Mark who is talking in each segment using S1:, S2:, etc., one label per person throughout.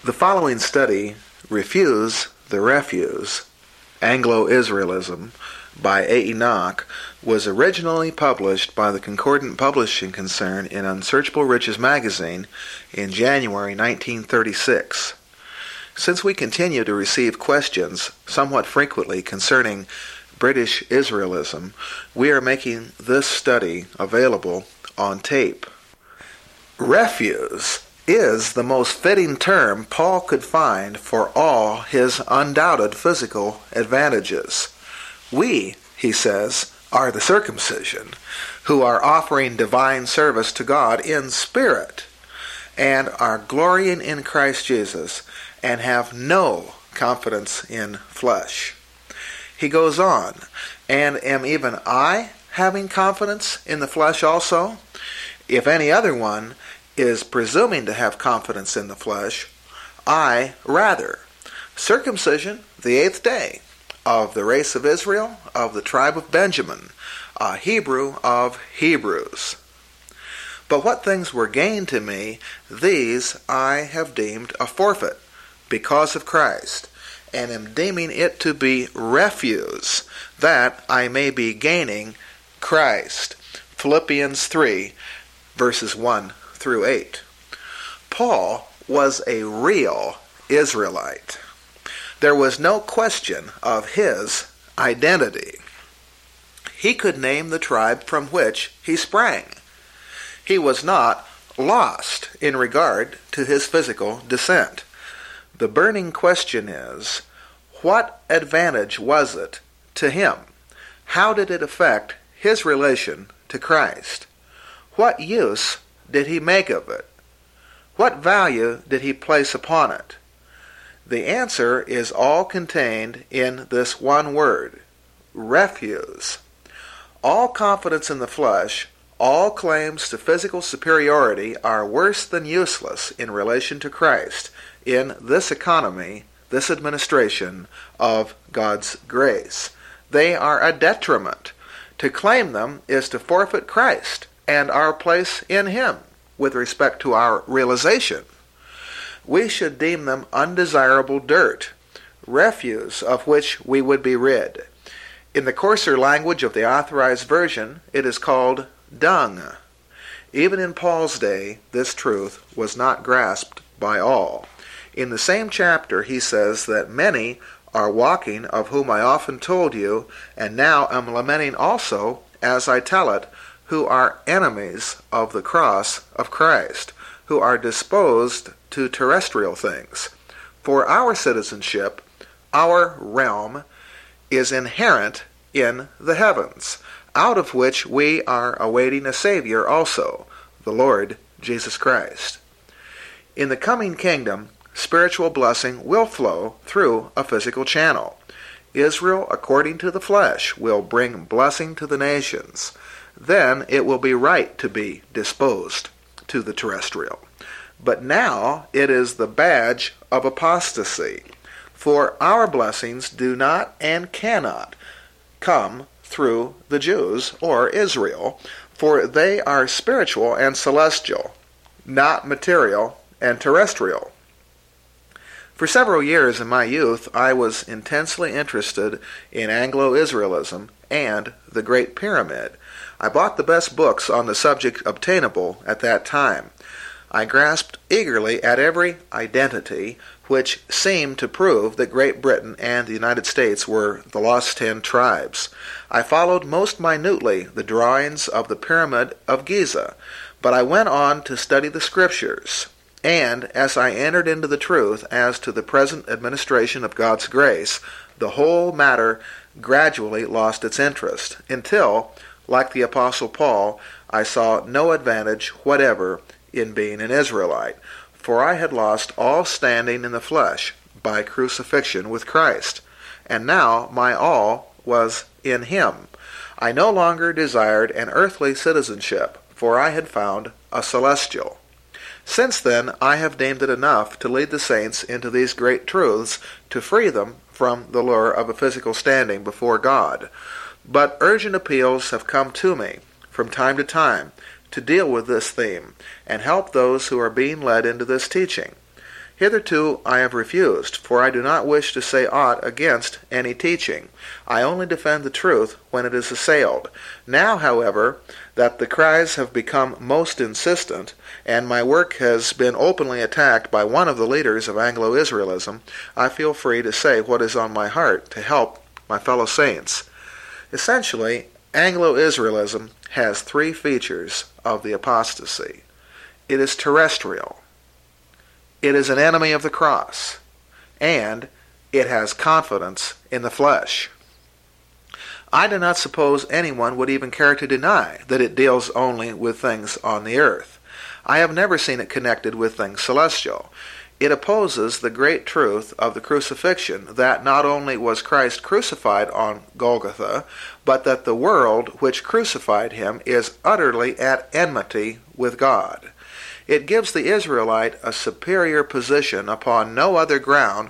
S1: The following study, Refuse the Refuse, Anglo-Israelism, by A. Enoch, was originally published by the Concordant Publishing Concern in Unsearchable Riches magazine in January 1936. Since we continue to receive questions somewhat frequently concerning British Israelism, we are making this study available on tape. Refuse is the most fitting term Paul could find for all his undoubted physical advantages. We, he says, are the circumcision, who are offering divine service to God in spirit, and are glorying in Christ Jesus, and have no confidence in flesh. He goes on, and am even I having confidence in the flesh also? If any other one is presuming to have confidence in the flesh, I rather. Circumcision, the 8th day, of the race of Israel, of the tribe of Benjamin, a Hebrew of Hebrews. But what things were gained to me, these I have deemed a forfeit, because of Christ, and am deeming it to be refuse, that I may be gaining Christ. Philippians 3, verses 1 through 8. Paul was a real Israelite. There was no question of his identity. He could name the tribe from which he sprang. He was not lost in regard to his physical descent. The burning question is, what advantage was it to him? How did it affect his relation to Christ? What use did he make of it? What value did he place upon it? The answer is all contained in this one word, refuse. All confidence in the flesh, all claims to physical superiority are worse than useless in relation to Christ in this economy, this administration of God's grace. They are a detriment. To claim them is to forfeit Christ and our place in Him with respect to our realization. We should deem them undesirable dirt, refuse of which we would be rid. In the coarser language of the Authorized Version, it is called dung. Even in Paul's day, this truth was not grasped by all. In the same chapter, he says that many are walking, of whom I often told you, and now am lamenting also, as I tell it, who are enemies of the cross of Christ, who are disposed to terrestrial things. For our citizenship, our realm, is inherent in the heavens, out of which we are awaiting a Savior also, the Lord Jesus Christ. In the coming kingdom, spiritual blessing will flow through a physical channel. Israel, according to the flesh, will bring blessing to the nations. Then it will be right to be disposed to the terrestrial. But now it is the badge of apostasy. For our blessings do not and cannot come through the Jews or Israel, for they are spiritual and celestial, not material and terrestrial. For several years in my youth, I was intensely interested in Anglo-Israelism and the Great Pyramid. I bought the best books on the subject obtainable at that time. I grasped eagerly at every identity which seemed to prove that Great Britain and the United States were the lost 10 tribes. I followed most minutely the drawings of the Pyramid of Giza, but I went on to study the Scriptures. And as I entered into the truth as to the present administration of God's grace, the whole matter gradually lost its interest, until, like the Apostle Paul, I saw no advantage whatever in being an Israelite, for I had lost all standing in the flesh by crucifixion with Christ, and now my all was in Him. I no longer desired an earthly citizenship, for I had found a celestial. Since then, I have deemed it enough to lead the saints into these great truths, to free them from the lure of a physical standing before God. But urgent appeals have come to me from time to time to deal with this theme and help those who are being led into this teaching. Hitherto I have refused, for I do not wish to say aught against any teaching. I only defend the truth when it is assailed. Now, however, that the cries have become most insistent, and my work has been openly attacked by one of the leaders of Anglo-Israelism, I feel free to say what is on my heart to help my fellow saints. Essentially, Anglo-Israelism has three features of the apostasy. It is terrestrial. It is an enemy of the cross, and it has confidence in the flesh. I do not suppose anyone would even care to deny that it deals only with things on the earth. I have never seen it connected with things celestial. It opposes the great truth of the crucifixion, that not only was Christ crucified on Golgotha, but that the world which crucified him is utterly at enmity with God. It gives the Israelite a superior position upon no other ground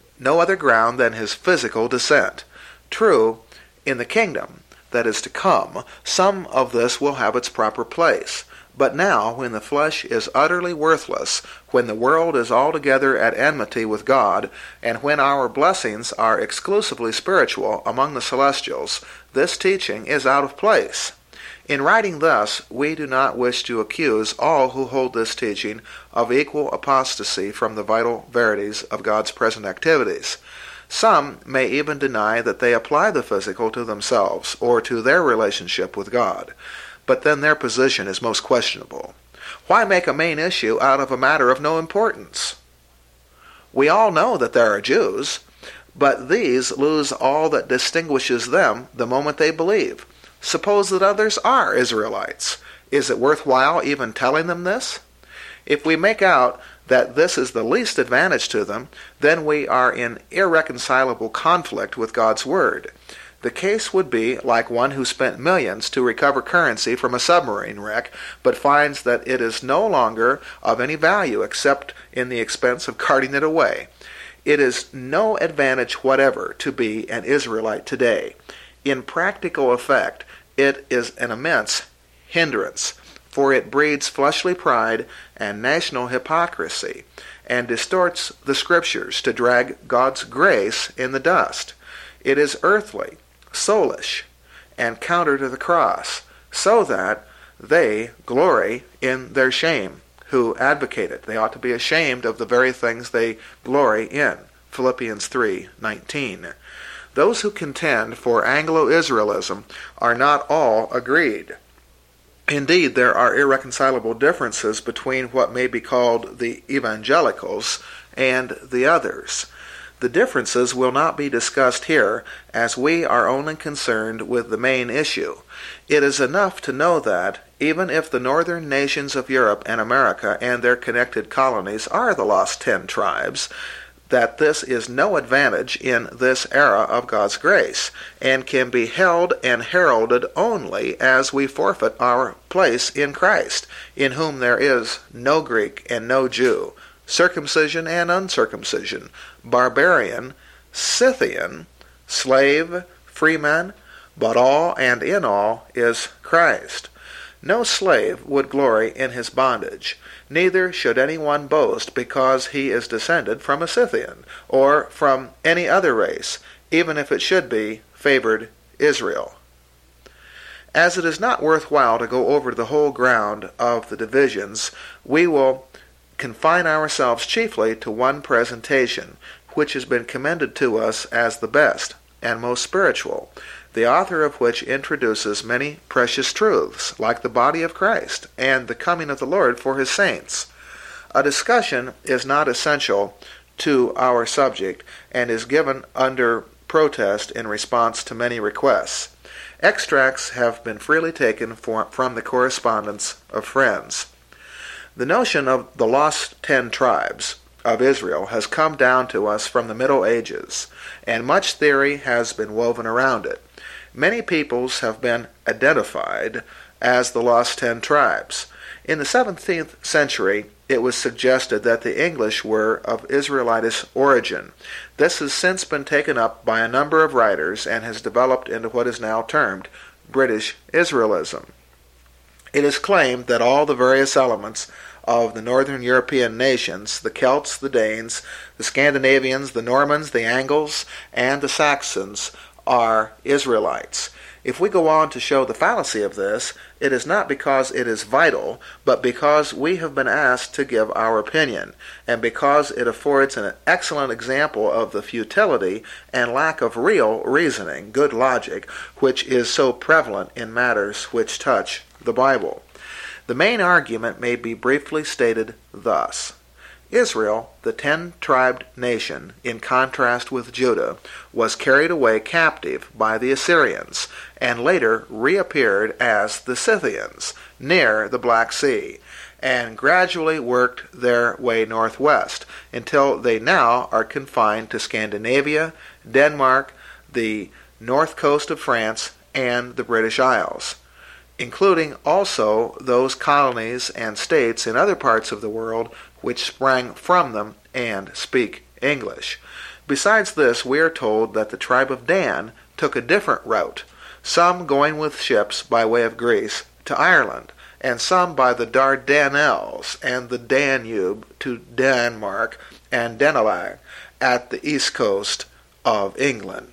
S1: than his physical descent. True, in the kingdom that is to come, some of this will have its proper place. But now, when the flesh is utterly worthless, when the world is altogether at enmity with God, and when our blessings are exclusively spiritual among the celestials, this teaching is out of place. In writing thus, we do not wish to accuse all who hold this teaching of equal apostasy from the vital verities of God's present activities. Some may even deny that they apply the physical to themselves or to their relationship with God. But then their position is most questionable. Why make a main issue out of a matter of no importance? We all know that there are Jews, but these lose all that distinguishes them the moment they believe. Suppose that others are Israelites. Is it worthwhile even telling them this? If we make out that this is the least advantage to them, then we are in irreconcilable conflict with God's Word. The case would be like one who spent millions to recover currency from a submarine wreck, but finds that it is no longer of any value except in the expense of carting it away. It is no advantage whatever to be an Israelite today. In practical effect, it is an immense hindrance, for it breeds fleshly pride and national hypocrisy, and distorts the Scriptures to drag God's grace in the dust. It is earthly, soulish, and counter to the cross, so that they glory in their shame who advocate it. They ought to be ashamed of the very things they glory in. Philippians 3:19. Those who contend for Anglo-Israelism are not all agreed. Indeed, there are irreconcilable differences between what may be called the evangelicals and the others. The differences will not be discussed here, as we are only concerned with the main issue. It is enough to know that, even if the northern nations of Europe and America and their connected colonies are the lost 10 tribes, that this is no advantage in this era of God's grace, and can be held and heralded only as we forfeit our place in Christ, in whom there is no Greek and no Jew, circumcision and uncircumcision, barbarian, Scythian, slave, freeman, but all and in all is Christ. No slave would glory in his bondage, neither should anyone boast because he is descended from a Scythian, or from any other race, even if it should be favored Israel. As it is not worthwhile to go over the whole ground of the divisions, we will confine ourselves chiefly to one presentation, which has been commended to us as the best and most spiritual, the author of which introduces many precious truths, like the body of Christ and the coming of the Lord for his saints. A discussion is not essential to our subject and is given under protest in response to many requests. Extracts have been freely taken from the correspondence of friends. The notion of the lost 10 tribes of Israel has come down to us from the Middle Ages, and much theory has been woven around it. Many peoples have been identified as the lost 10 tribes. In the 17th century, it was suggested that the English were of Israelitish origin. This has since been taken up by a number of writers and has developed into what is now termed British Israelism. It is claimed that all the various elements of the northern European nations, the Celts, the Danes, the Scandinavians, the Normans, the Angles, and the Saxons, are Israelites. If we go on to show the fallacy of this, it is not because it is vital, but because we have been asked to give our opinion, and because it affords an excellent example of the futility and lack of real reasoning, good logic, which is so prevalent in matters which touch the Bible. The main argument may be briefly stated thus. Israel, the 10-tribed nation, in contrast with Judah, was carried away captive by the Assyrians, and later reappeared as the Scythians near the Black Sea, and gradually worked their way northwest, until they now are confined to Scandinavia, Denmark, the north coast of France, and the British Isles, including also those colonies and states in other parts of the world which sprang from them and speak English. Besides this, we are told that the tribe of Dan took a different route, some going with ships by way of Greece to Ireland, and some by the Dardanelles and the Danube to Denmark and Denmark at the east coast of England.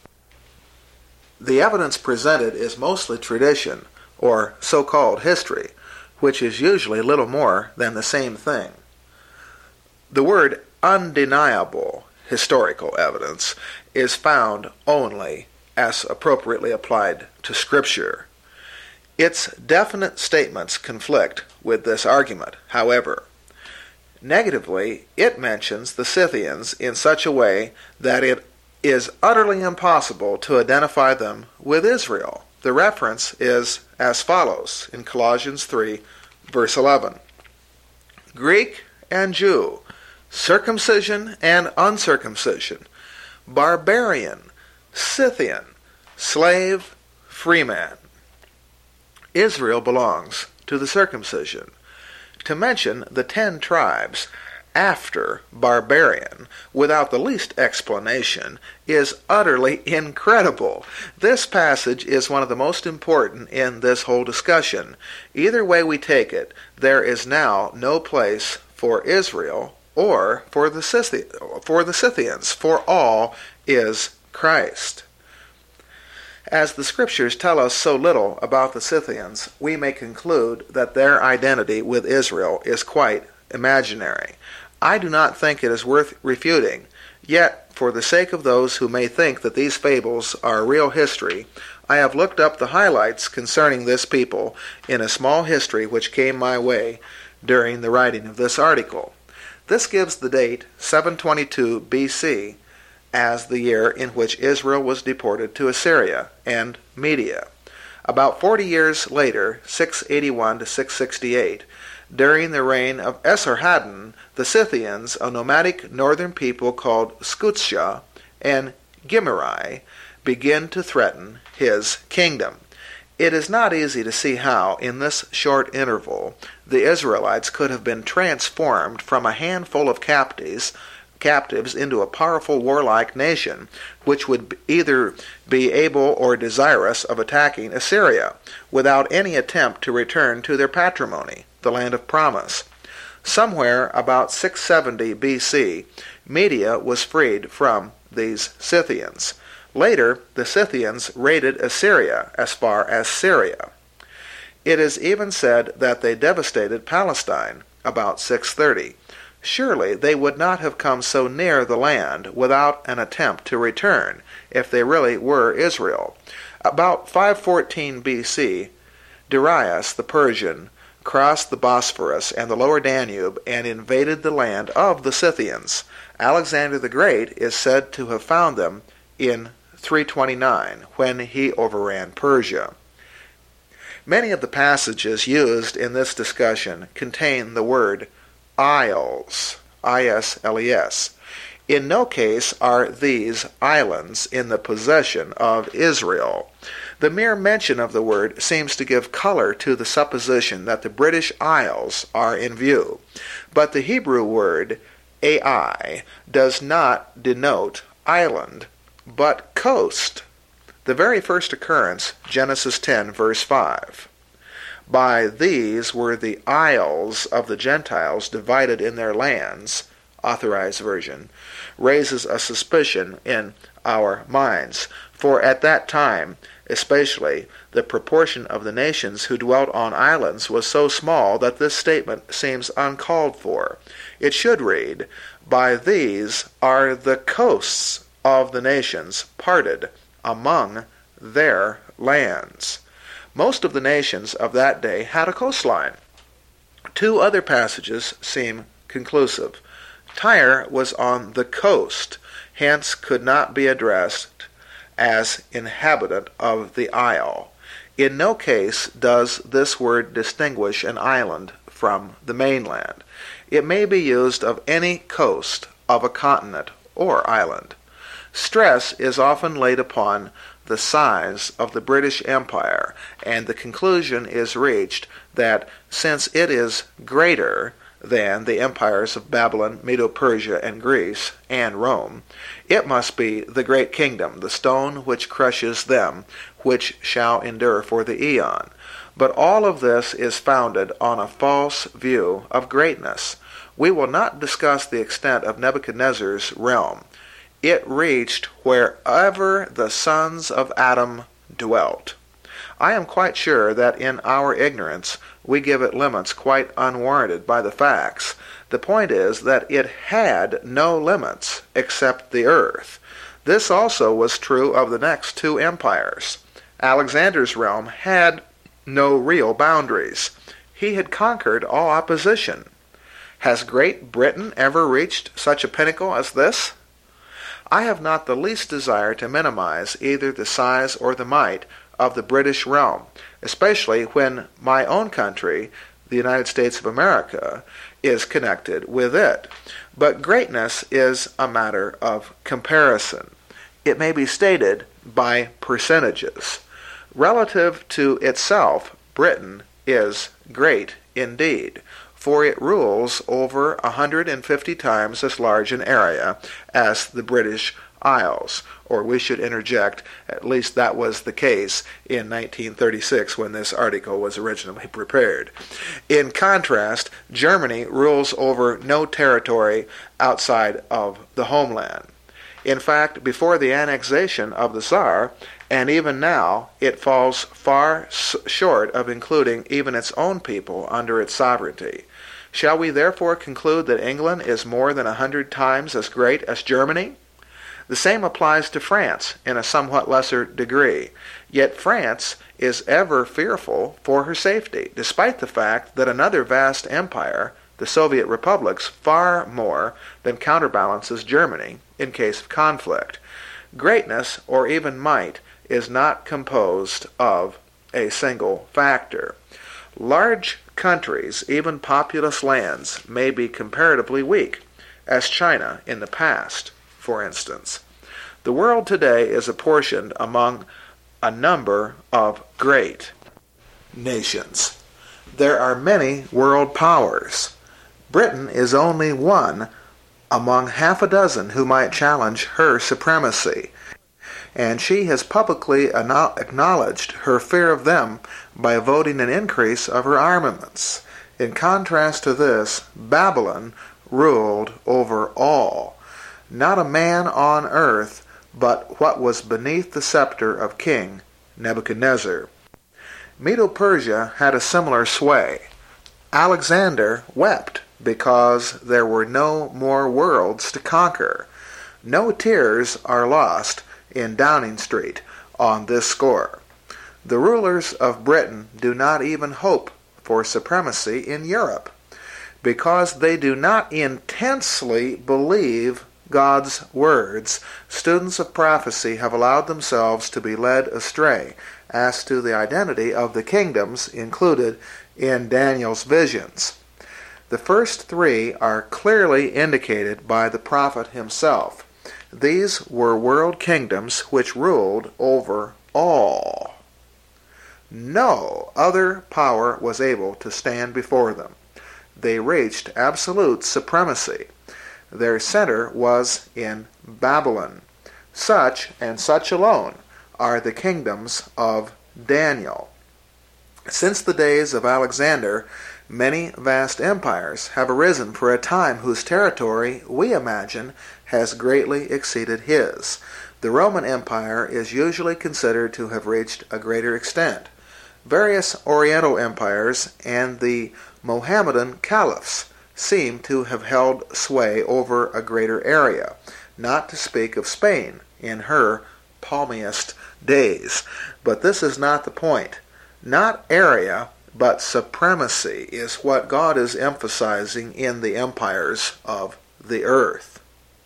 S1: The evidence presented is mostly tradition, or so-called history, which is usually little more than the same thing. The word undeniable historical evidence is found only as appropriately applied to Scripture. Its definite statements conflict with this argument, however. Negatively, it mentions the Scythians in such a way that it is utterly impossible to identify them with Israel. The reference is as follows in Colossians 3, verse 11. Greek and Jew, circumcision and uncircumcision, barbarian, Scythian, slave, freeman. Israel belongs to the circumcision. To mention the 10 tribes after barbarian without the least explanation is utterly incredible. This passage is one of the most important in this whole discussion. Either way we take it, there is now no place for Israel or for the Scythians, for all is Christ. As the Scriptures tell us so little about the Scythians, we may conclude that their identity with Israel is quite imaginary. I do not think it is worth refuting, yet, for the sake of those who may think that these fables are real history, I have looked up the highlights concerning this people in a small history which came my way during the writing of this article. This gives the date 722 BC as the year in which Israel was deported to Assyria and Media. About 40 years later, 681 to 668, during the reign of Esarhaddon, the Scythians, a nomadic northern people called Scutia and Gimri, begin to threaten his kingdom. It is not easy to see how, in this short interval, the Israelites could have been transformed from a handful of captives into a powerful warlike nation, which would either be able or desirous of attacking Assyria, without any attempt to return to their patrimony, the land of promise. Somewhere about 670 BC, Media was freed from these Scythians. Later, the Scythians raided Assyria as far as Syria. It is even said that they devastated Palestine about 630. Surely they would not have come so near the land without an attempt to return, if they really were Israel. About 514 BC, Darius the Persian crossed the Bosphorus and the lower Danube and invaded the land of the Scythians. Alexander the Great is said to have found them in 329 when he overran Persia. Many of the passages used in this discussion contain the word isles, I-S-L-E-S. In no case are these islands in the possession of Israel. The mere mention of the word seems to give color to the supposition that the British Isles are in view. But the Hebrew word Ai does not denote island, but coast. The very first occurrence, Genesis 10, verse 5. By these were the isles of the Gentiles divided in their lands, Authorized Version, raises a suspicion in our minds. For at that time, especially, the proportion of the nations who dwelt on islands was so small that this statement seems uncalled for. It should read, by these are the coasts of the nations parted among their lands. Most of the nations of that day had a coastline. Two other passages seem conclusive. Tyre was on the coast, hence could not be addressed as inhabitant of the isle. In no case does this word distinguish an island from the mainland. It may be used of any coast of a continent or island. Stress is often laid upon the size of the British Empire, and the conclusion is reached that since it is greater than the empires of Babylon, Medo-Persia, and Greece, and Rome, it must be the great kingdom, the stone which crushes them, which shall endure for the eon. But all of this is founded on a false view of greatness. We will not discuss the extent of Nebuchadnezzar's realm. It reached wherever the sons of Adam dwelt. I am quite sure that in our ignorance we give it limits quite unwarranted by the facts. The point is that it had no limits except the earth. This also was true of the next two empires. Alexander's realm had no real boundaries. He had conquered all opposition. Has Great Britain ever reached such a pinnacle as this? I have not the least desire to minimize either the size or the might of the British realm, especially when my own country, the United States of America, is connected with it. But greatness is a matter of comparison. It may be stated by percentages. Relative to itself, Britain is great indeed, for it rules over 150 times as large an area as the British Isles. Or we should interject, at least that was the case in 1936 when this article was originally prepared. In contrast, Germany rules over no territory outside of the homeland. In fact, before the annexation of the Tsar, and even now, it falls far short of including even its own people under its sovereignty. Shall we therefore conclude that England is more than 100 times as great as Germany? The same applies to France in a somewhat lesser degree. Yet France is ever fearful for her safety, despite the fact that another vast empire, the Soviet republics, far more than counterbalances Germany in case of conflict. Greatness, or even might, is not composed of a single factor. Large countries, even populous lands, may be comparatively weak, as China in the past, for instance. The world today is apportioned among a number of great nations. There are many world powers. Britain is only one among half a dozen who might challenge her supremacy, and she has publicly acknowledged her fear of them by voting an increase of her armaments. In contrast to this, Babylon ruled over all. Not a man on earth but what was beneath the scepter of King Nebuchadnezzar. Medo-Persia had a similar sway. Alexander wept because there were no more worlds to conquer. No tears are lost in Downing Street on this score. The rulers of Britain do not even hope for supremacy in Europe, because they do not intensely believe God's words. Students of prophecy have allowed themselves to be led astray as to the identity of the kingdoms included in Daniel's visions. The first three are clearly indicated by the prophet himself. These were world kingdoms which ruled over all. No other power was able to stand before them. They reached absolute supremacy. Their center was in Babylon. Such, and such alone, are the kingdoms of Daniel. Since the days of Alexander, many vast empires have arisen for a time whose territory, we imagine, has greatly exceeded his. The Roman Empire is usually considered to have reached a greater extent. Various Oriental empires and the Mohammedan caliphs seem to have held sway over a greater area, not to speak of Spain in her palmiest days. But this is not the point. Not area, but supremacy is what God is emphasizing in the empires of the earth.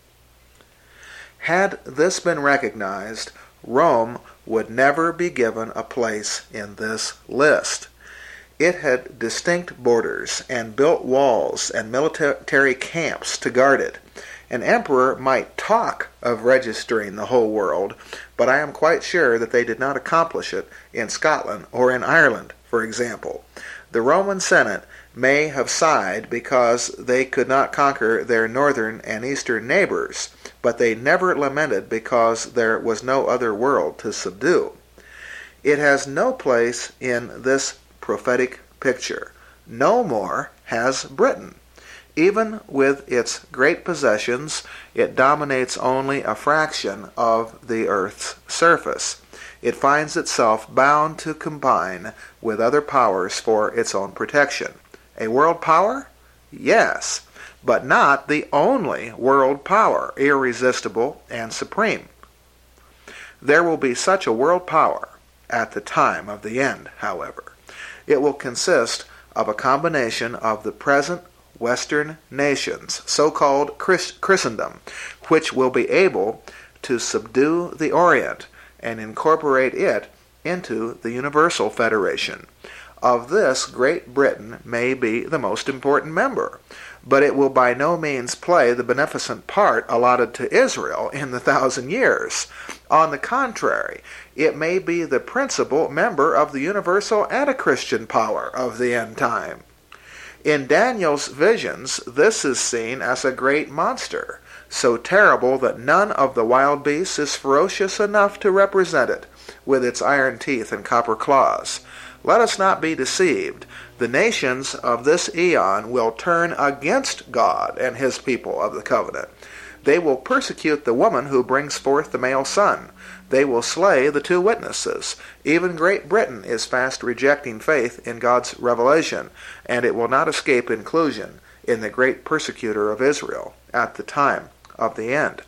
S1: Had this been recognized, Rome would never be given a place in this list. It had distinct borders and built walls and military camps to guard it. An emperor might talk of registering the whole world, but I am quite sure that they did not accomplish it in Scotland or in Ireland, for example. The Roman Senate may have sighed because they could not conquer their northern and eastern neighbors, but they never lamented because there was no other world to subdue. It has no place in this prophetic picture. No more has Britain. Even with its great possessions, it dominates only a fraction of the earth's surface. It finds itself bound to combine with other powers for its own protection. A world power? Yes, but not the only world power, irresistible and supreme. There will be such a world power at the time of the end, however. It will consist of a combination of the present Western nations, so-called Christendom, which will be able to subdue the Orient and incorporate it into the Universal Federation. Of this, Great Britain may be the most important member, but it will by no means play the beneficent part allotted to Israel in the 1,000 years. On the contrary, it may be the principal member of the universal anti-Christian power of the end time. In Daniel's visions, this is seen as a great monster, so terrible that none of the wild beasts is ferocious enough to represent it, with its iron teeth and copper claws. Let us not be deceived. The nations of this eon will turn against God and his people of the covenant. They will persecute the woman who brings forth the male son. They will slay the two witnesses. Even Great Britain is fast rejecting faith in God's revelation, and it will not escape inclusion in the great persecutor of Israel at the time of the end.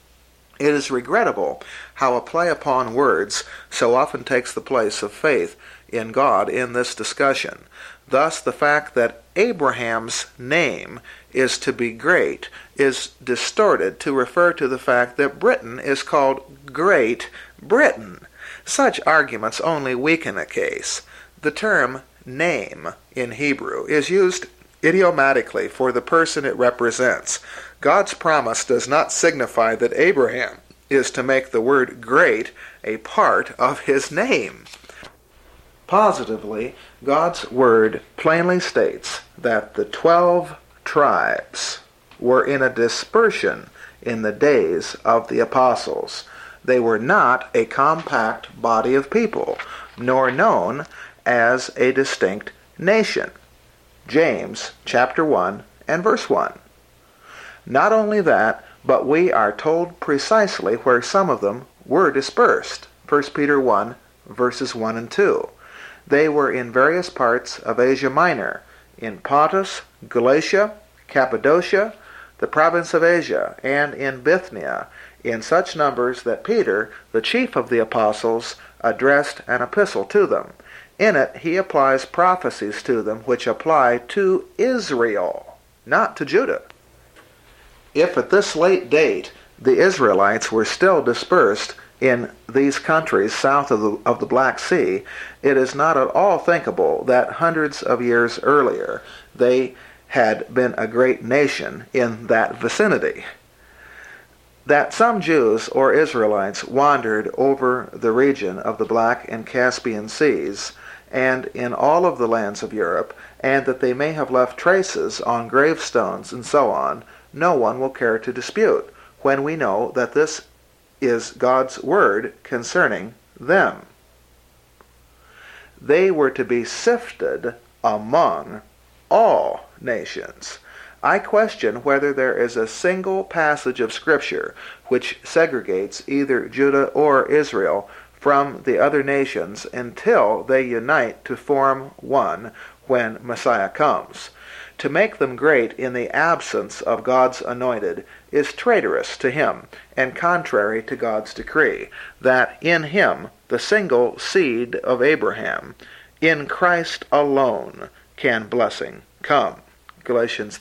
S1: It is regrettable how a play upon words so often takes the place of faith in God in this discussion. Thus, the fact that Abraham's name is to be great is distorted to refer to the fact that Britain is called Great Britain. Such arguments only weaken a case. The term name in Hebrew is used idiomatically for the person it represents. God's promise does not signify that Abraham is to make the word great a part of his name. Positively, God's word plainly states that the 12 tribes were in a dispersion in the days of the apostles. They were not a compact body of people, nor known as a distinct nation. James chapter 1 and verse 1. Not only that, but we are told precisely where some of them were dispersed. 1 Peter 1 verses 1 and 2. They were in various parts of Asia Minor, in Pontus, Galatia, Cappadocia, the province of Asia, and in Bithynia, in such numbers that Peter, the chief of the apostles, addressed an epistle to them. In it he applies prophecies to them which apply to Israel, not to Judah. If at this late date the Israelites were still dispersed in these countries south of the Black Sea, it is not at all thinkable that hundreds of years earlier they had been a great nation in that vicinity. That some Jews or Israelites wandered over the region of the Black and Caspian Seas and in all of the lands of Europe, and that they may have left traces on gravestones and so on, no one will care to dispute, when we know that this is God's word concerning them. they were to be sifted among all nations. I question whether there is a single passage of Scripture which segregates either Judah or Israel from the other nations until they unite to form one when Messiah comes. To make them great in the absence of God's anointed is traitorous to him and contrary to God's decree, that in him, the single seed of Abraham, in Christ alone can blessing come. Galatians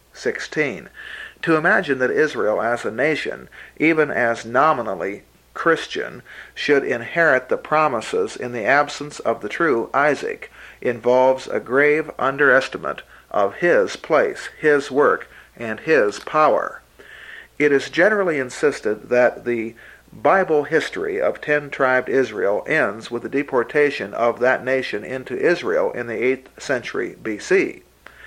S1: 3:16. To imagine that Israel as a nation, even as nominally Christian, should inherit the promises in the absence of the true Isaac involves a grave underestimate of his place, his work, and his power. It is generally insisted that the Bible history of 10-tribed Israel ends with the deportation of that nation into Israel in the 8th century BC.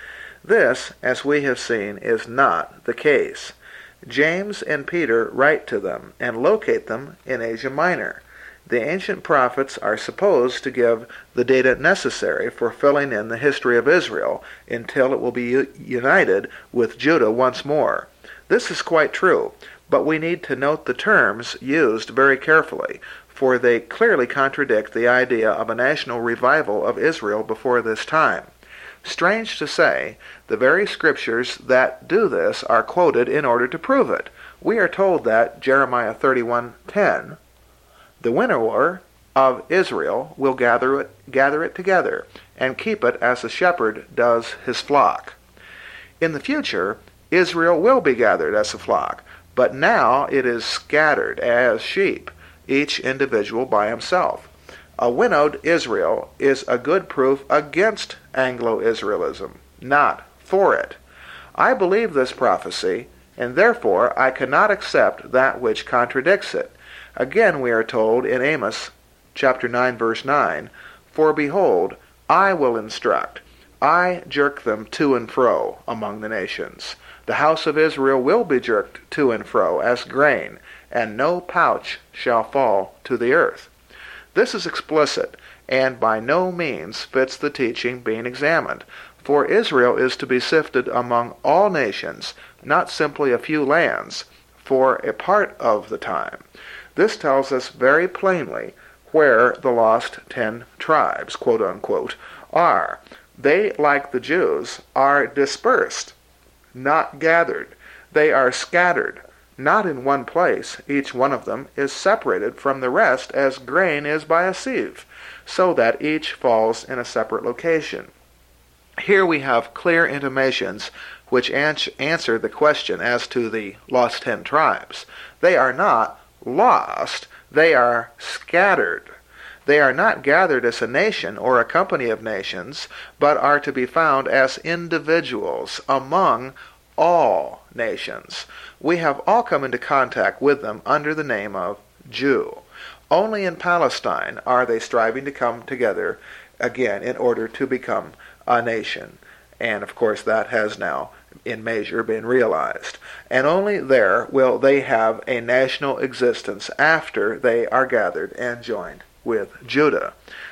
S1: This, as we have seen, is not the case. James and Peter write to them and locate them in Asia Minor. The ancient prophets are supposed to give the data necessary for filling in the history of Israel until it will be united with Judah once more. This is quite true, but we need to note the terms used very carefully, for they clearly contradict the idea of a national revival of Israel before this time. Strange to say, the very scriptures that do this are quoted in order to prove it. We are told that Jeremiah 31:10, the winnower of Israel will gather it together, and keep it as a shepherd does his flock. In the future, Israel will be gathered as a flock, but now it is scattered as sheep, each individual by himself. A winnowed Israel is a good proof against Anglo-Israelism, not for it. I believe this prophecy, and therefore I cannot accept that which contradicts it. Again we are told in Amos chapter 9, verse 9, "For behold, I will instruct, I jerk them to and fro among the nations. The house of Israel will be jerked to and fro as grain, and no pouch shall fall to the earth." This is explicit, and by no means fits the teaching being examined, for Israel is to be sifted among all nations, not simply a few lands, for a part of the time. This tells us very plainly where the lost 10 tribes, quote unquote, are. They, like the Jews, are dispersed, not gathered. They are scattered, not in one place. Each one of them is separated from the rest as grain is by a sieve, so that each falls in a separate location. Here we have clear intimations which answer the question as to the lost 10 tribes. They are not lost, they are scattered. They are not gathered as a nation or a company of nations, but are to be found as individuals among all nations. We have all come into contact with them under the name of Jew. Only in Palestine are they striving to come together again in order to become a nation. And of course that has now in measure been realized. And only there will they have a national existence after they are gathered and joined with Judah.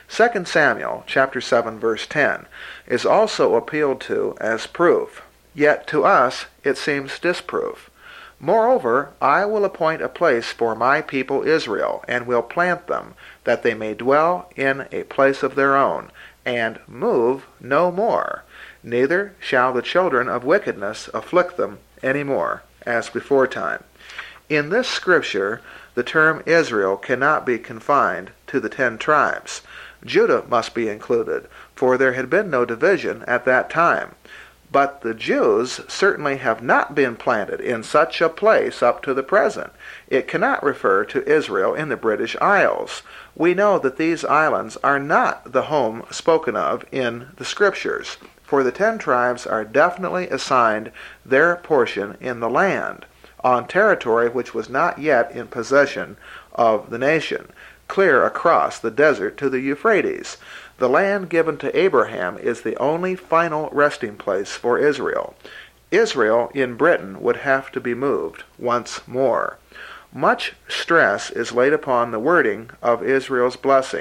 S1: 2 Samuel chapter 7 verse 10 is also appealed to as proof, yet to us it seems disproof. "Moreover, I will appoint a place for my people Israel, and will plant them, that they may dwell in a place of their own, and move no more. Neither shall the children of wickedness afflict them any more, as beforetime." In this scripture, the term Israel cannot be confined to the 10 tribes. Judah must be included, for there had been no division at that time. But the Jews certainly have not been planted in such a place up to the present. It cannot refer to Israel in the British Isles. We know that these islands are not the home spoken of in the Scriptures, for the 10 tribes are definitely assigned their portion in the land, on territory which was not yet in possession of the nation, clear across the desert to the Euphrates. The land given to Abraham is the only final resting place for Israel. Israel in Britain would have to be moved once more. Much stress is laid upon the wording of Israel's blessing,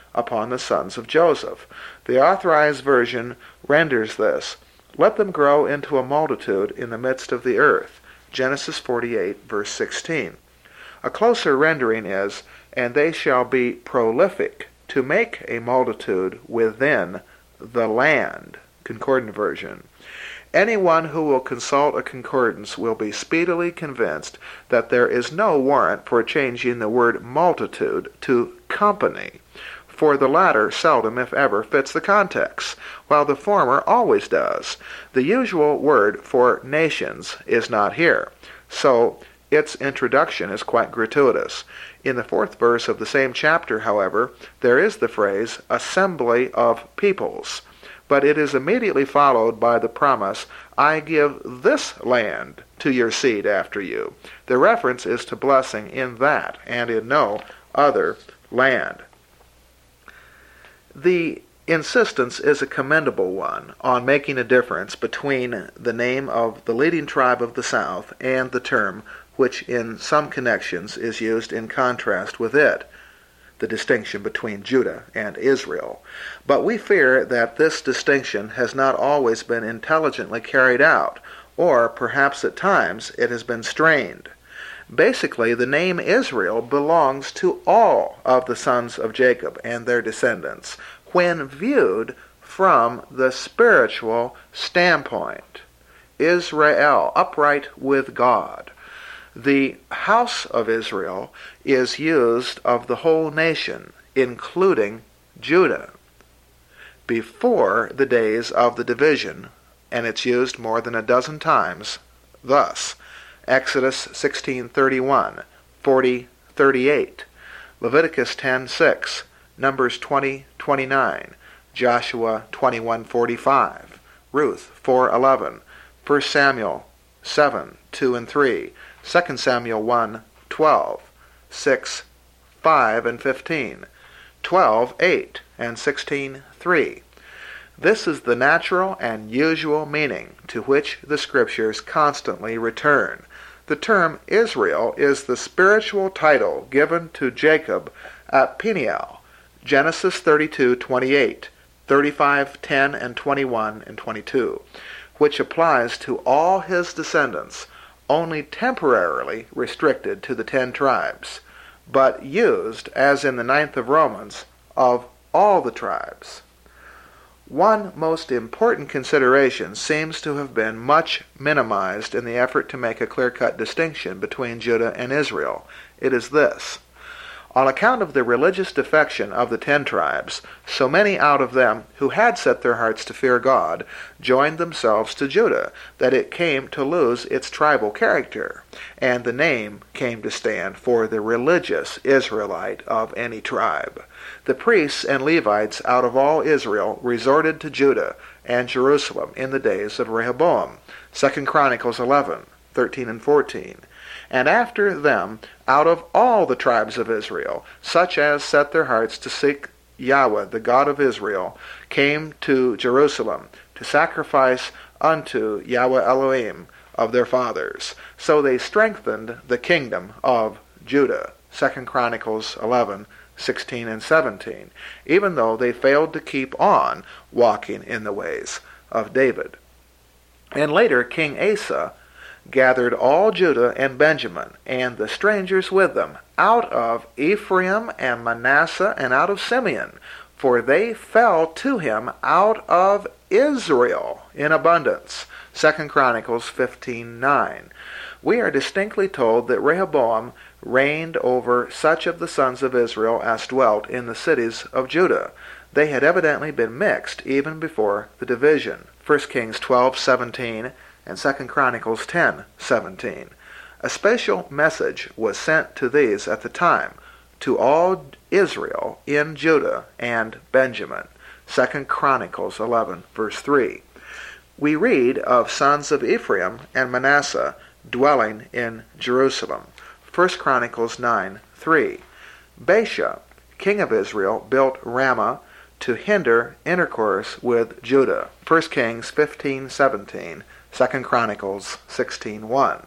S1: upon the sons of Joseph. The Authorized Version renders this, "Let them grow into a multitude in the midst of the earth." Genesis 48, verse 16. A closer rendering is, "And they shall be prolific, to make a multitude within the land." Concordant Version. Anyone who will consult a concordance will be speedily convinced that there is no warrant for changing the word multitude to company, for the latter seldom, if ever, fits the context, while the former always does. The usual word for nations is not here, so its introduction is quite gratuitous. In the 4th verse of the same chapter, however, there is the phrase, "assembly of peoples," but it is immediately followed by the promise, "I give this land to your seed after you." The reference is to blessing in that and in no other land. The insistence is a commendable one on making a difference between the name of the leading tribe of the South and the term which in some connections is used in contrast with it, the distinction between Judah and Israel. But we fear that this distinction has not always been intelligently carried out, or perhaps at times it has been strained. Basically, the name Israel belongs to all of the sons of Jacob and their descendants when viewed from the spiritual standpoint. Israel, upright with God. The house of Israel is used of the whole nation, including Judah, before the days of the division, and it's used more than a dozen times thus: Exodus 16:31, 40:38, Leviticus 10:6, Numbers 20:29, Joshua 21:45, Ruth 4:11, 1 Samuel 7:2 and 3, 2 Samuel 1:12, 6, 5 and 15, 12:8 and 16:3. This is the natural and usual meaning to which the Scriptures constantly return. The term Israel is the spiritual title given to Jacob at Peniel, Genesis 32:28, 35:10 and 21 and 22, which applies to all his descendants, only temporarily restricted to the 10 tribes, but used, as in the 9th of Romans, of all the tribes. One most important consideration seems to have been much minimized in the effort to make a clear-cut distinction between Judah and Israel. It is this: on account of the religious defection of the 10 tribes, so many out of them who had set their hearts to fear God joined themselves to Judah that it came to lose its tribal character, and the name came to stand for the religious Israelite of any tribe. The priests and Levites out of all Israel resorted to Judah and Jerusalem in the days of Rehoboam, 2 Chronicles 11:13 and 14. And after them, out of all the tribes of Israel, such as set their hearts to seek Yahweh, the God of Israel, came to Jerusalem to sacrifice unto Yahweh Elohim of their fathers. So they strengthened the kingdom of Judah, 2 Chronicles 11:16 and 17, even though they failed to keep on walking in the ways of David. And later, King Asa gathered all Judah and Benjamin, and the strangers with them, out of Ephraim and Manasseh and out of Simeon, for they fell to him out of Israel in abundance. 2 Chronicles 15:9. We are distinctly told that Rehoboam reigned over such of the sons of Israel as dwelt in the cities of Judah. They had evidently been mixed even before the division. 1 Kings 12:17 and 2 Chronicles 10:17. A special message was sent to these at the time, to all Israel in Judah and Benjamin. 2 Chronicles 11, verse 3. We read of sons of Ephraim and Manasseh dwelling in Jerusalem. 1 Chronicles 9:3. Baasha, king of Israel, built Ramah to hinder intercourse with Judah. 1 Kings 15:17. 2 Chronicles 16:1.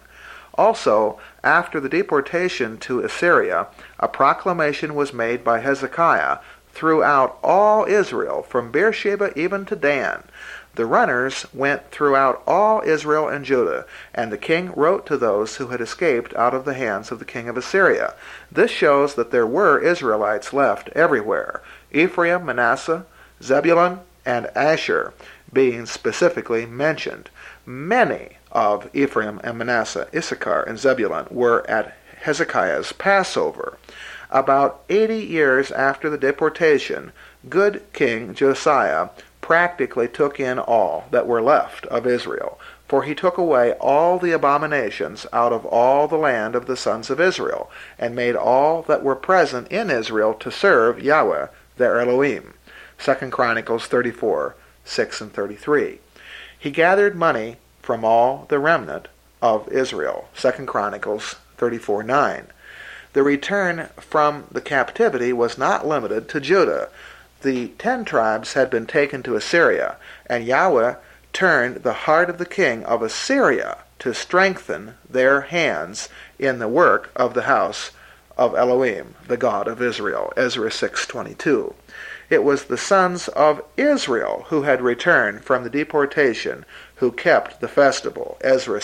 S1: Also, after the deportation to Assyria, a proclamation was made by Hezekiah throughout all Israel, from Beersheba even to Dan. The runners went throughout all Israel and Judah, and the king wrote to those who had escaped out of the hands of the king of Assyria. This shows that there were Israelites left everywhere, Ephraim, Manasseh, Zebulun, and Asher being specifically mentioned. Many of Ephraim and Manasseh, Issachar, and Zebulun were at Hezekiah's Passover. About 80 years after the deportation, good King Josiah practically took in all that were left of Israel, for he took away all the abominations out of all the land of the sons of Israel, and made all that were present in Israel to serve Yahweh their Elohim. 2 Chronicles 34, 6 and 33. He gathered money from all the remnant of Israel. 2 Chronicles 34, 9. The return from the captivity was not limited to Judah. The 10 tribes had been taken to Assyria, and Yahweh turned the heart of the king of Assyria to strengthen their hands in the work of the house of Elohim, the God of Israel. Ezra 6:22. It was the sons of Israel who had returned from the deportation who kept the festival. Ezra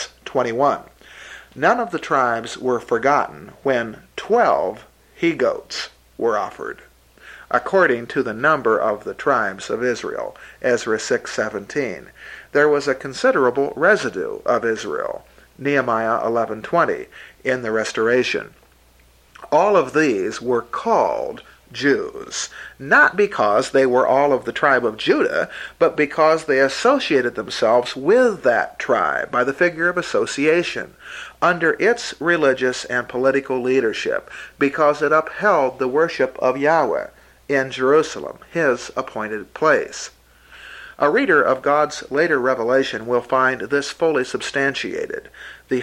S1: 6:21. None of the tribes were forgotten when 12 he-goats were offered, according to the number of the tribes of Israel. Ezra 6:17. There was a considerable residue of Israel. Nehemiah 11:20 in the restoration. All of these were called Jews, not because they were all of the tribe of Judah, but because they associated themselves with that tribe by the figure of association, under its religious and political leadership, because it upheld the worship of Yahweh in Jerusalem, his appointed place. A reader of God's later revelation will find this fully substantiated. The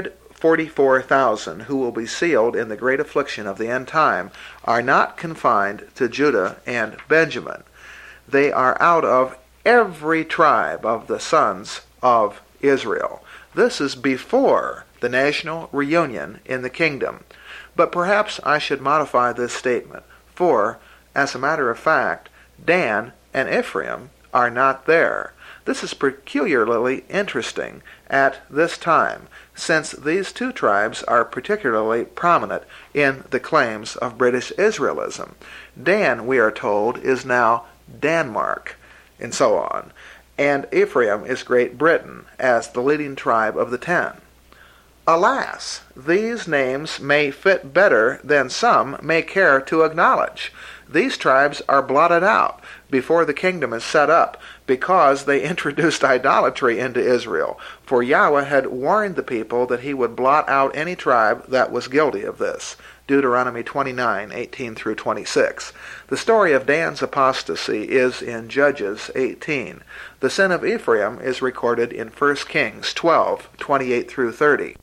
S1: 144,000 who will be sealed in the great affliction of the end time are not confined to Judah and Benjamin. They are out of every tribe of the sons of Israel. This is before the national reunion in the kingdom. But perhaps I should modify this statement, for, as a matter of fact, Dan and Ephraim are not there. This is peculiarly interesting at this time, since these two tribes are particularly prominent in the claims of British Israelism. Dan, we are told, is now Denmark, and so on, and Ephraim is Great Britain as the leading tribe of the 10. Alas, these names may fit better than some may care to acknowledge. These tribes are blotted out before the kingdom is set up because they introduced idolatry into Israel, for Yahweh had warned the people that he would blot out any tribe that was guilty of this. Deuteronomy 29:18 through 26. The story of Dan's apostasy is in Judges 18. The sin of Ephraim is recorded in 1 Kings 12:28 through 30.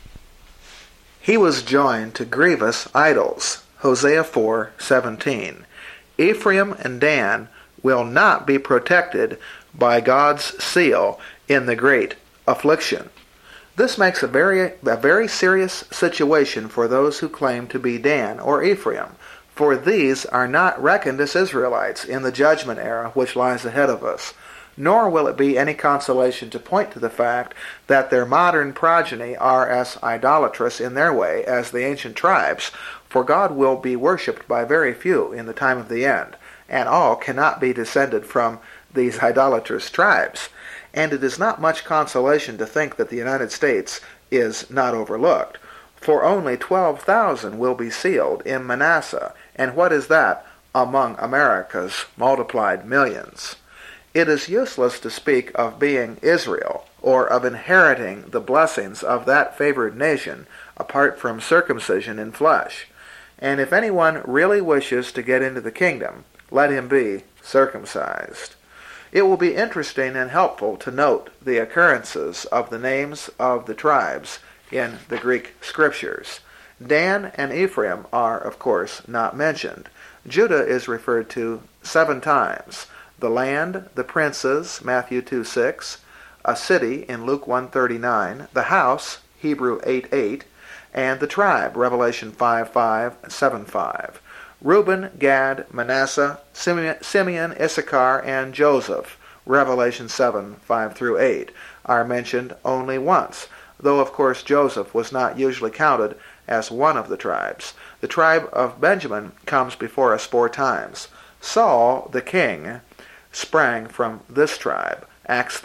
S1: He was joined to grievous idols. Hosea 4:17. Ephraim and Dan will not be protected by God's seal in the great affliction. This makes a very serious situation for those who claim to be Dan or Ephraim, for these are not reckoned as Israelites in the judgment era which lies ahead of us. Nor will it be any consolation to point to the fact that their modern progeny are as idolatrous in their way as the ancient tribes, for God will be worshipped by very few in the time of the end, and all cannot be descended from these idolatrous tribes. And it is not much consolation to think that the United States is not overlooked, for only 12,000 will be sealed in Manasseh, and what is that among America's multiplied millions? It is useless to speak of being Israel, or of inheriting the blessings of that favored nation, apart from circumcision in flesh. And if anyone really wishes to get into the kingdom, let him be circumcised. It will be interesting and helpful to note the occurrences of the names of the tribes in the Greek scriptures. Dan and Ephraim are, of course, not mentioned. Judah is referred to 7 times. The land, the princes, Matthew 2:6, a city in Luke 1:39, the house, Hebrew 8:8, and the tribe, Revelation 5:5, 7:5. Reuben, Gad, Manasseh, Simeon, Issachar, and Joseph, Revelation 7, 5 through 8, are mentioned only once, though of course Joseph was not usually counted as one of the tribes. The tribe of Benjamin comes before us 4 times. Saul, the king, sprang from this tribe, Acts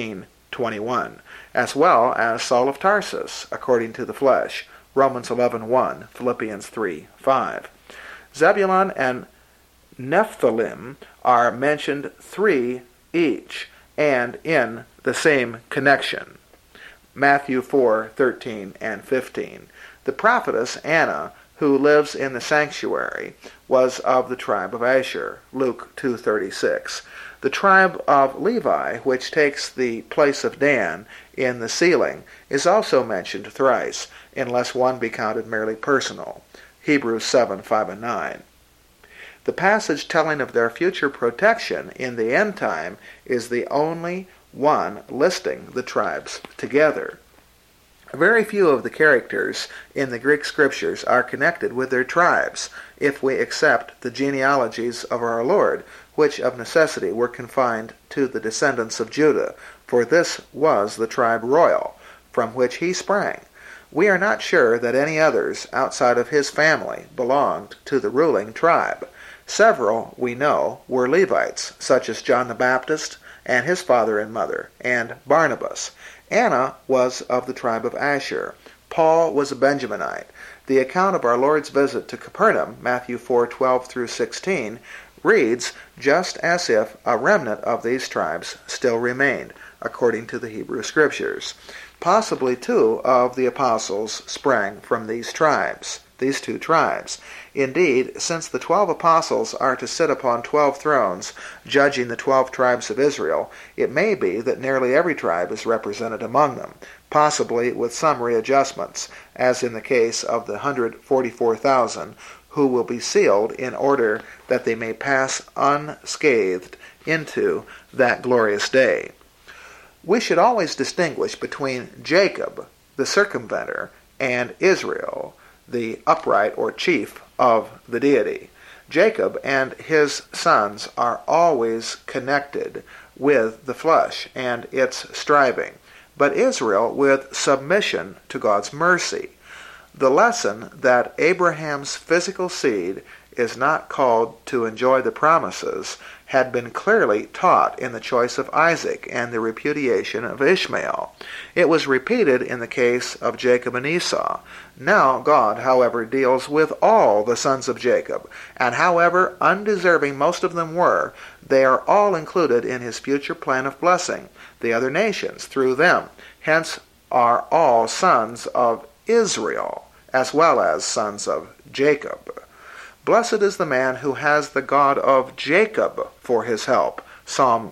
S1: 13:21, as well as Saul of Tarsus, according to the flesh, Romans 11:1, Philippians 3:5. Zebulun and Nephthalim are mentioned 3 each, and in the same connection, Matthew 4:13 and 15. The prophetess Anna, who lives in the sanctuary, was of the tribe of Asher, Luke 2:36. The tribe of Levi, which takes the place of Dan in the sealing, is also mentioned thrice, unless one be counted merely personal, Hebrews 7:5 and 9. The passage telling of their future protection in the end time is the only one listing the tribes together. Very few of the characters in the Greek scriptures are connected with their tribes, if we accept the genealogies of our Lord, which of necessity were confined to the descendants of Judah, for this was the tribe royal, from which he sprang. We are not sure that any others outside of his family belonged to the ruling tribe. Several, we know, were Levites, such as John the Baptist and his father and mother, and Barnabas. Anna was of the tribe of Asher. Paul was a Benjaminite. The account of our Lord's visit to Capernaum, Matthew 4:12 through 16, reads just as if a remnant of these tribes still remained, according to the Hebrew Scriptures. Possibly 2 of the apostles sprang from these two tribes. Indeed, since the 12 apostles are to sit upon 12 thrones, judging the 12 tribes of Israel, it may be that nearly every tribe is represented among them, possibly with some readjustments, as in the case of the 144,000, who will be sealed in order that they may pass unscathed into that glorious day. We should always distinguish between Jacob, the circumventer, and Israel, the upright or chief of the deity. Jacob and his sons are always connected with the flesh and its striving, but Israel with submission to God's mercy. The lesson that Abraham's physical seed is not called to enjoy the promises had been clearly taught in the choice of Isaac and the repudiation of Ishmael. It was repeated in the case of Jacob and Esau. Now God, however, deals with all the sons of Jacob, and however undeserving most of them were, they are all included in his future plan of blessing the other nations through them. Hence are all sons of Israel, as well as sons of Jacob. Blessed is the man who has the God of Jacob for his help. Psalm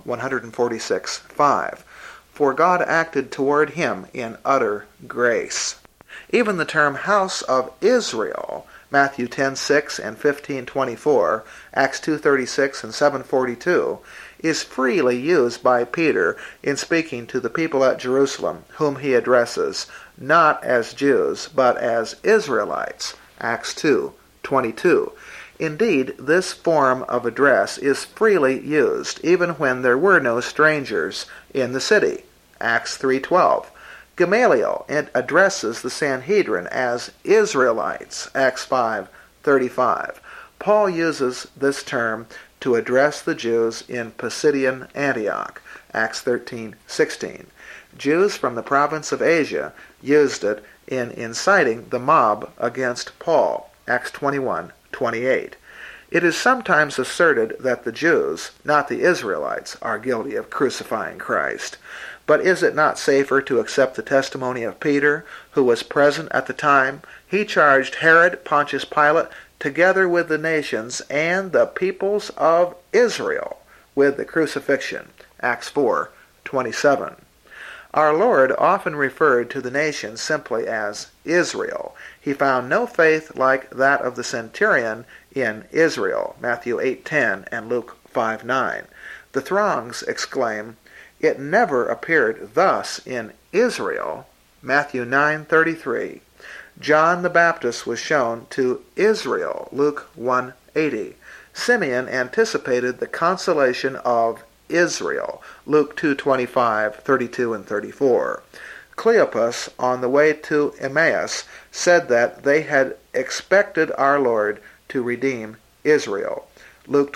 S1: 146:5. For God acted toward him in utter grace. Even the term house of Israel, Matthew 10:6 and 15:24, Acts 2:36 and 7:42, is freely used by Peter in speaking to the people at Jerusalem, whom he addresses not as Jews, but as Israelites. Acts 2:22. Indeed, this form of address is freely used, even when there were no strangers in the city. Acts 3:12. Gamaliel addresses the Sanhedrin as Israelites. Acts 5:35. Paul uses this term to address the Jews in Pisidian Antioch. Acts 13:16. Jews from the province of Asia used it in inciting the mob against Paul. Acts 21:28. It is sometimes asserted that the Jews, not the Israelites, are guilty of crucifying Christ. But is it not safer to accept the testimony of Peter, who was present at the time? He charged Herod, Pontius Pilate, together with the nations and the peoples of Israel, with the crucifixion. Acts 4:27. Our Lord often referred to the nations simply as Israel. He found no faith like that of the centurion in Israel, Matthew 8:10 and Luke 5:9. The throngs exclaim, "It never appeared thus in Israel," Matthew 9:33. John the Baptist was shown to Israel, Luke 1 80. Simeon anticipated the consolation of Israel, Luke 2:25, 32, and 34. Cleopas, on the way to Emmaus, said that they had expected our Lord to redeem Israel, Luke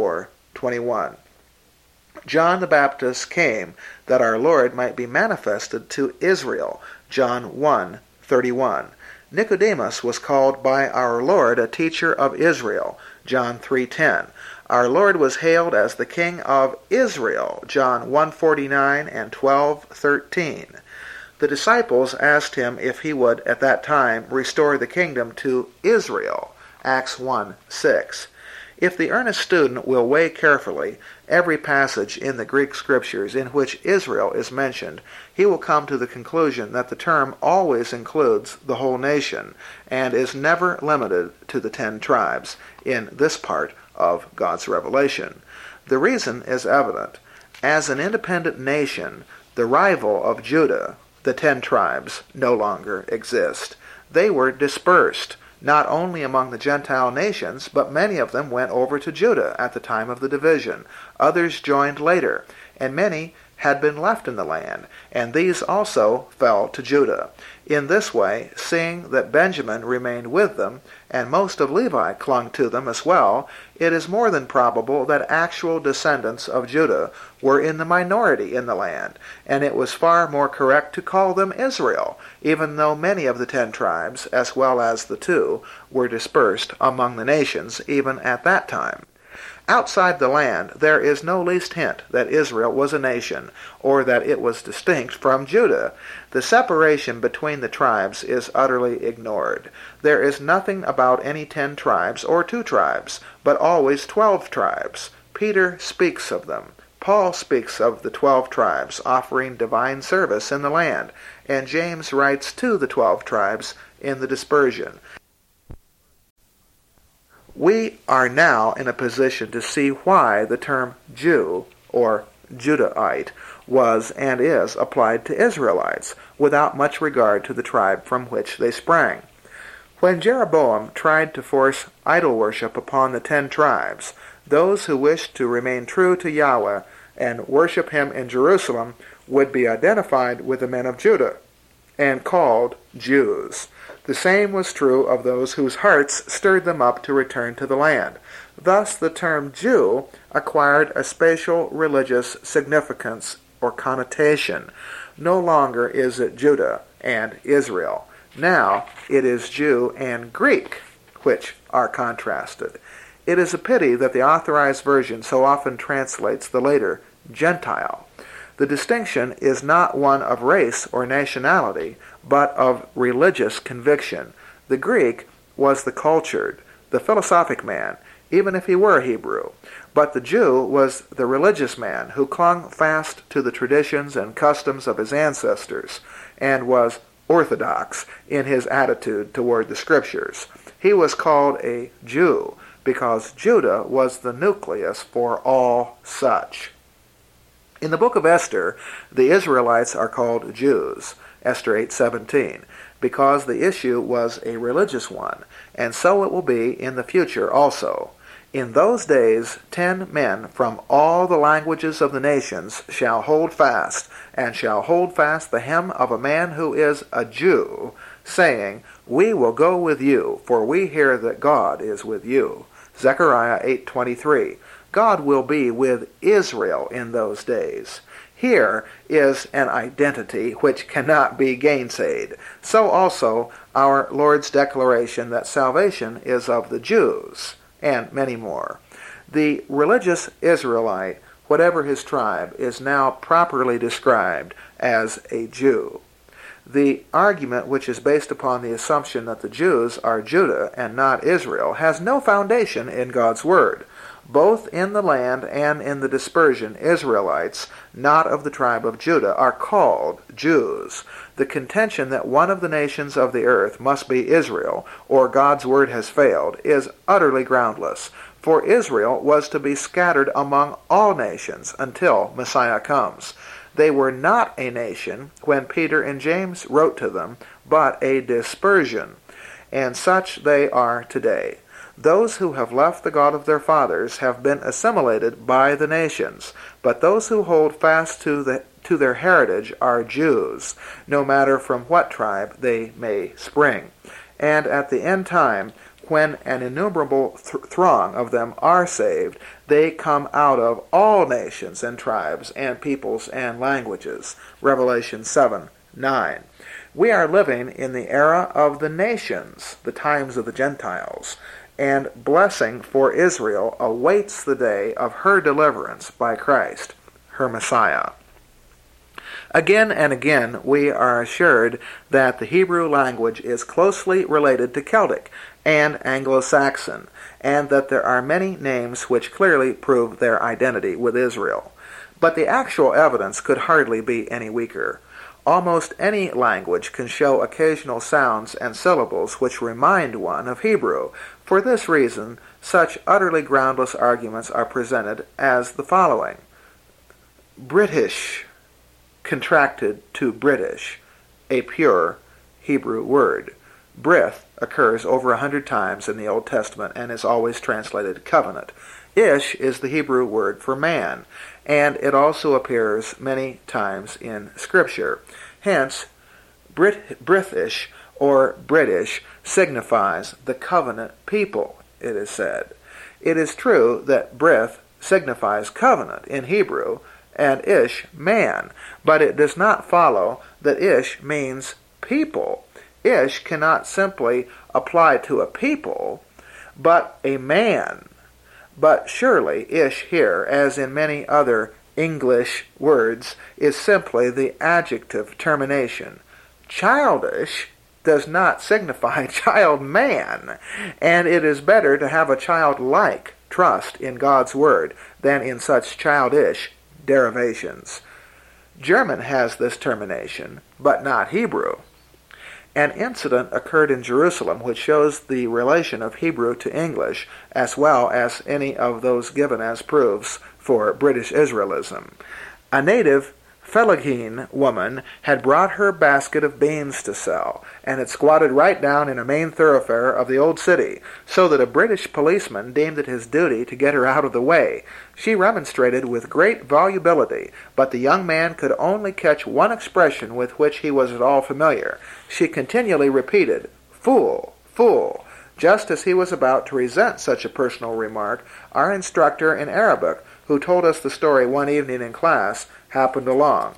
S1: 24:21. John the Baptist came that our Lord might be manifested to Israel, John 1:31. Nicodemus was called by our Lord a teacher of Israel, John 3:10. Our Lord was hailed as the King of Israel, John 1:49 and 12:13. The disciples asked him if he would at that time restore the kingdom to Israel, Acts 1:6. If the earnest student will weigh carefully every passage in the Greek scriptures in which Israel is mentioned, he will come to the conclusion that the term always includes the whole nation and is never limited to the 10 tribes in this part of God's revelation. The reason is evident. As an independent nation, the rival of Judah, the 10 tribes, no longer exist. They were dispersed, not only among the Gentile nations, but many of them went over to Judah at the time of the division. Others joined later, and many had been left in the land, and these also fell to Judah. In this way, seeing that Benjamin remained with them, and most of Levi clung to them as well, it is more than probable that actual descendants of Judah were in the minority in the land, and it was far more correct to call them Israel, even though many of the 10 tribes, as well as the 2, were dispersed among the nations even at that time. Outside the land, there is no least hint that Israel was a nation, or that it was distinct from Judah. The separation between the tribes is utterly ignored. There is nothing about any 10 tribes or 2 tribes, but always 12 tribes. Peter speaks of them. Paul speaks of the 12 tribes offering divine service in the land, and James writes to the 12 tribes in the dispersion. We are now in a position to see why the term Jew, or Judahite, was and is applied to Israelites, without much regard to the tribe from which they sprang. When Jeroboam tried to force idol worship upon the 10 tribes, those who wished to remain true to Yahweh and worship him in Jerusalem would be identified with the men of Judah and called Jews. The same was true of those whose hearts stirred them up to return to the land. Thus the term Jew acquired a spatial religious significance or connotation. No longer is it Judah and Israel. Now it is Jew and Greek, which are contrasted. It is a pity that the Authorized Version so often translates the later Gentile. The distinction is not one of race or nationality, but of religious conviction. The Greek was the cultured, the philosophic man, even if he were Hebrew. But the Jew was the religious man who clung fast to the traditions and customs of his ancestors and was orthodox in his attitude toward the Scriptures. He was called a Jew because Judah was the nucleus for all such. In the book of Esther, the Israelites are called Jews, Esther 8:17, because the issue was a religious one, and so it will be in the future also. In those days 10 men from all the languages of the nations shall hold fast, and shall hold fast the hem of a man who is a Jew, saying, We will go with you, for we hear that God is with you. Zechariah 8:23. God will be with Israel in those days. Here is an identity which cannot be gainsaid. So also our Lord's declaration that salvation is of the Jews, and many more. The religious Israelite, whatever his tribe, is now properly described as a Jew. The argument, which is based upon the assumption that the Jews are Judah and not Israel, has no foundation in God's Word. Both in the land and in the dispersion, Israelites, not of the tribe of Judah, are called Jews. The contention that one of the nations of the earth must be Israel, or God's Word has failed, is utterly groundless. For Israel was to be scattered among all nations until Messiah comes. They were not a nation when Peter and James wrote to them, but a dispersion, and such they are today. Those who have left the God of their fathers have been assimilated by the nations, but those who hold fast to their heritage are Jews, no matter from what tribe they may spring. And at the end time, when an innumerable throng of them are saved, they come out of all nations and tribes and peoples and languages. Revelation 7:9. We are living in the era of the nations, the times of the Gentiles, and blessing for Israel awaits the day of her deliverance by Christ, her Messiah. Again and again we are assured that the Hebrew language is closely related to Celtic and Anglo-Saxon, and that there are many names which clearly prove their identity with Israel. But the actual evidence could hardly be any weaker. Almost any language can show occasional sounds and syllables which remind one of Hebrew. For this reason, such utterly groundless arguments are presented as the following. British, contracted to British, a pure Hebrew word. Brith occurs over 100 times in the Old Testament and is always translated covenant. Ish is the Hebrew word for man, and it also appears many times in Scripture. Hence, Brithish or British signifies the covenant people, it is said. It is true that Brith signifies covenant in Hebrew, and Ish man, but it does not follow that Ish means people. Ish cannot simply apply to a people, but a man. But surely Ish here, as in many other English words, is simply the adjective termination. Childish does not signify child man, and it is better to have a childlike trust in God's word than in such childish derivations. German has this termination, but not Hebrew. An incident occurred in Jerusalem which shows the relation of Hebrew to English, as well as any of those given as proofs for British Israelism. A native Fellaghine woman had brought her basket of beans to sell, and had squatted right down in a main thoroughfare of the old city, so that a British policeman deemed it his duty to get her out of the way. She remonstrated with great volubility, but the young man could only catch one expression with which he was at all familiar. She continually repeated, "Fool, fool." Just as he was about to resent such a personal remark, our instructor in Arabic, who told us the story one evening in class, happened along.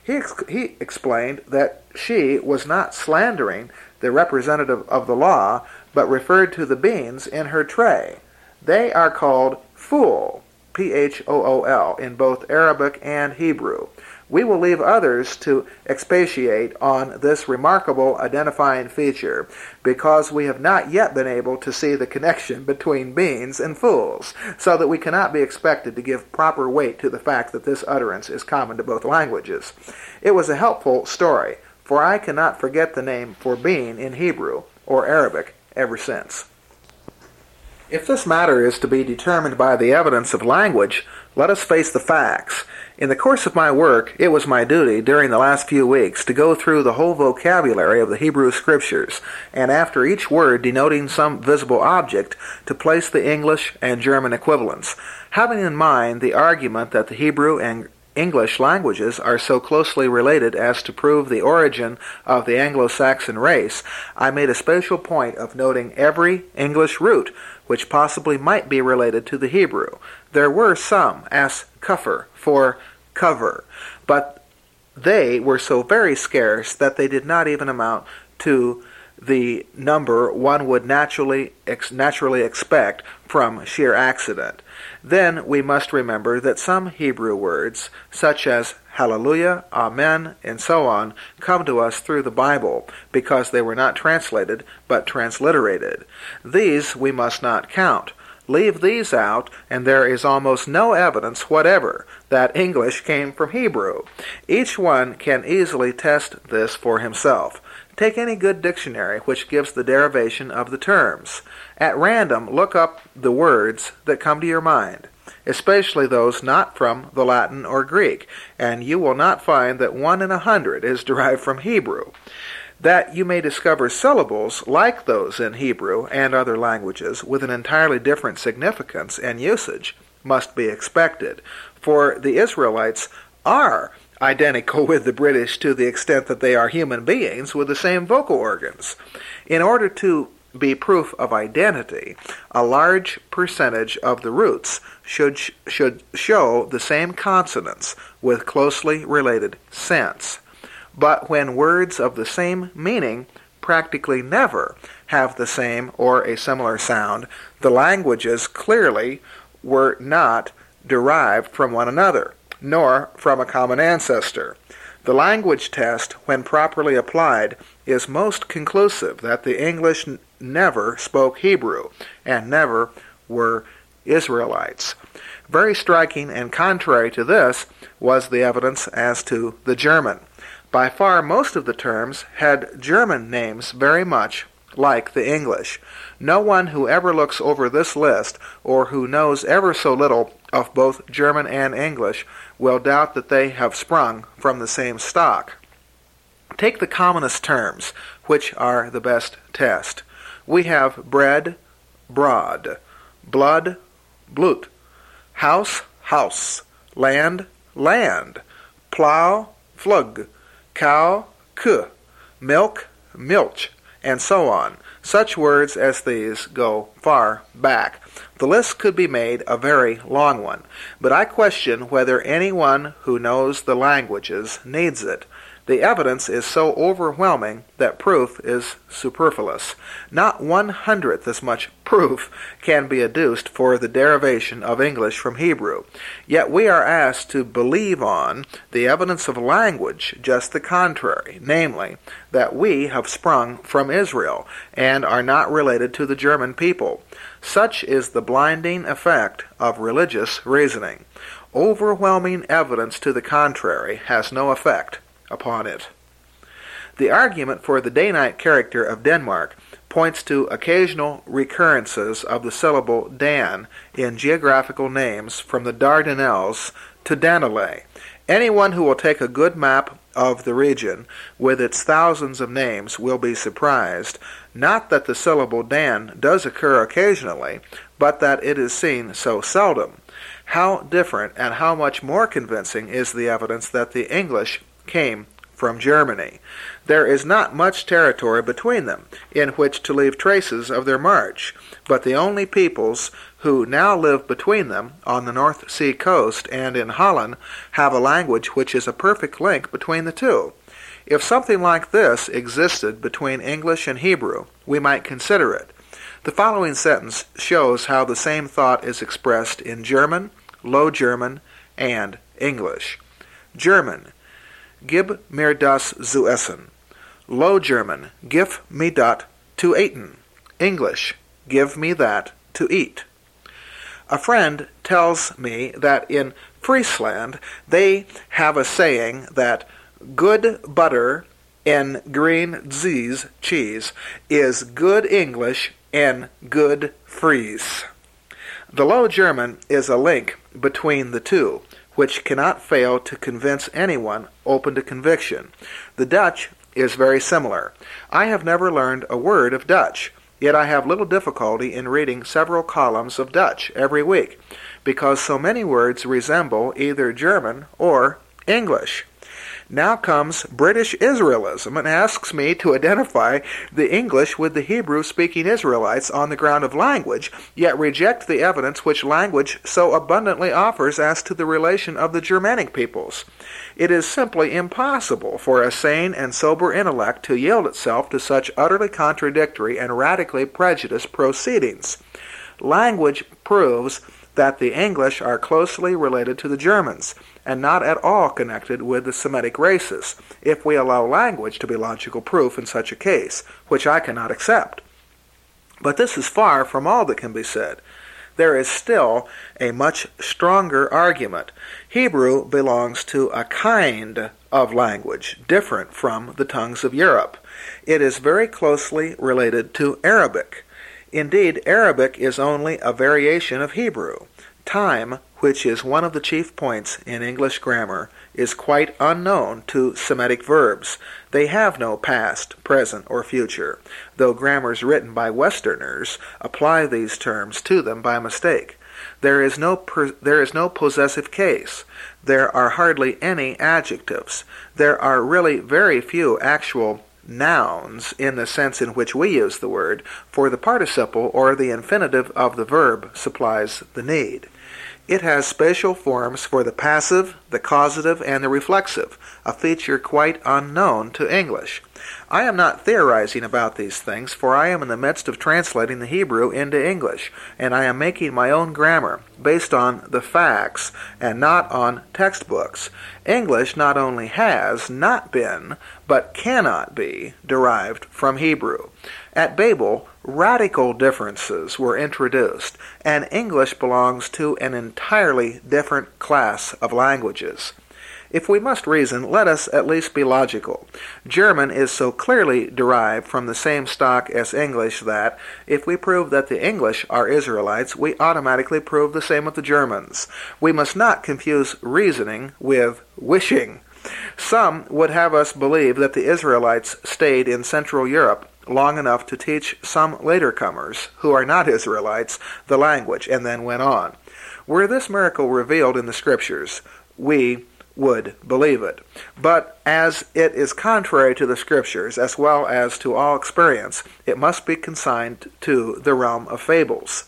S1: He explained that she was not slandering the representative of the law, but referred to the beans in her tray. They are called fool, P-H-O-O-L, in both Arabic and Hebrew. We will leave others to expatiate on this remarkable identifying feature, because we have not yet been able to see the connection between beans and fools, so that we cannot be expected to give proper weight to the fact that this utterance is common to both languages. It was a helpful story, for I cannot forget the name for bean in Hebrew or Arabic ever since. If this matter is to be determined by the evidence of language, let us face the facts. In the course of my work, it was my duty during the last few weeks to go through the whole vocabulary of the Hebrew Scriptures, and after each word denoting some visible object, to place the English and German equivalents, having in mind the argument that the Hebrew and English languages are so closely related as to prove the origin of the Anglo-Saxon race. I made a special point of noting every English root which possibly might be related to the Hebrew. There were some, as kufr, for cover, but they were so very scarce that they did not even amount to the number one would naturally expect from sheer accident. Then we must remember that some Hebrew words, such as hallelujah, amen, and so on, come to us through the Bible, because they were not translated, but transliterated. These we must not count. Leave these out, and there is almost no evidence whatever that English came from Hebrew. Each one can easily test this for himself. Take any good dictionary which gives the derivation of the terms. At random, look up the words that come to your mind, especially those not from the Latin or Greek, and you will not find that 1 in 100 is derived from Hebrew. That you may discover syllables like those in Hebrew and other languages with an entirely different significance and usage must be expected, for the Israelites are identical with the British to the extent that they are human beings with the same vocal organs. In order to be proof of identity, a large percentage of the roots should show the same consonants with closely related sense. But when words of the same meaning practically never have the same or a similar sound, the languages clearly were not derived from one another, nor from a common ancestor. The language test, when properly applied, is most conclusive that the English never spoke Hebrew and never were Israelites. Very striking and contrary to this was the evidence as to the German. By far most of the terms had German names very much like the English. No one who ever looks over this list, or who knows ever so little of both German and English, will doubt that they have sprung from the same stock. Take the commonest terms, which are the best test. We have bread, broad, blood, blut, house, house, land, land, plow, flug, cow, kuh, milk, milch, and so on. Such words as these go far back. The list could be made a very long one, but I question whether anyone who knows the languages needs it. The evidence is so overwhelming that proof is superfluous. Not 1/100th as much proof can be adduced for the derivation of English from Hebrew. Yet we are asked to believe on the evidence of language just the contrary, namely, that we have sprung from Israel and are not related to the German people. Such is the blinding effect of religious reasoning. Overwhelming evidence to the contrary has no effect upon it. The argument for the day-night character of Denmark points to occasional recurrences of the syllable Dan in geographical names from the Dardanelles to Danelagh. Anyone who will take a good map of the region with its thousands of names will be surprised, not that the syllable Dan does occur occasionally, but that it is seen so seldom. How different and how much more convincing is the evidence that the English came from Germany. There is not much territory between them in which to leave traces of their march, but the only peoples who now live between them on the North Sea coast and in Holland have a language which is a perfect link between the two. If something like this existed between English and Hebrew, we might consider it. The following sentence shows how the same thought is expressed in German, Low German, and English. German: Gib mir das zu essen. Low German: Gib me dat to eten. English: Give me that to eat. A friend tells me that in Friesland they have a saying that good butter and green cheese is good English and good Fries. The Low German is a link between the two, which cannot fail to convince anyone open to conviction. The Dutch is very similar. I have never learned a word of Dutch, yet I have little difficulty in reading several columns of Dutch every week, because so many words resemble either German or English. Now comes British Israelism and asks me to identify the English with the Hebrew-speaking Israelites on the ground of language, yet reject the evidence which language so abundantly offers as to the relation of the Germanic peoples. It is simply impossible for a sane and sober intellect to yield itself to such utterly contradictory and radically prejudiced proceedings. Language proves that the English are closely related to the Germans, and not at all connected with the Semitic races, if we allow language to be logical proof in such a case, which I cannot accept. But this is far from all that can be said. There is still a much stronger argument. Hebrew belongs to a kind of language different from the tongues of Europe. It is very closely related to Arabic. Indeed, Arabic is only a variation of Hebrew. Time, which is one of the chief points in English grammar, is quite unknown to Semitic verbs. They have no past, present, or future, though grammars written by Westerners apply these terms to them by mistake. There is no possessive case. There are hardly any adjectives. There are really very few actual nouns in the sense in which we use the word, for the participle or the infinitive of the verb supplies the need. It has spatial forms for the passive, the causative, and the reflexive, a feature quite unknown to English. I am not theorizing about these things, for I am in the midst of translating the Hebrew into English, and I am making my own grammar, based on the facts and not on textbooks. English not only has not been, but cannot be, derived from Hebrew. At Babel, radical differences were introduced, and English belongs to an entirely different class of languages. If we must reason, let us at least be logical. German is so clearly derived from the same stock as English that, if we prove that the English are Israelites, we automatically prove the same with the Germans. We must not confuse reasoning with wishing. Some would have us believe that the Israelites stayed in Central Europe long enough to teach some later comers, who are not Israelites, the language, and then went on. Were this miracle revealed in the Scriptures, we would believe it. But as it is contrary to the Scriptures, as well as to all experience, it must be consigned to the realm of fables.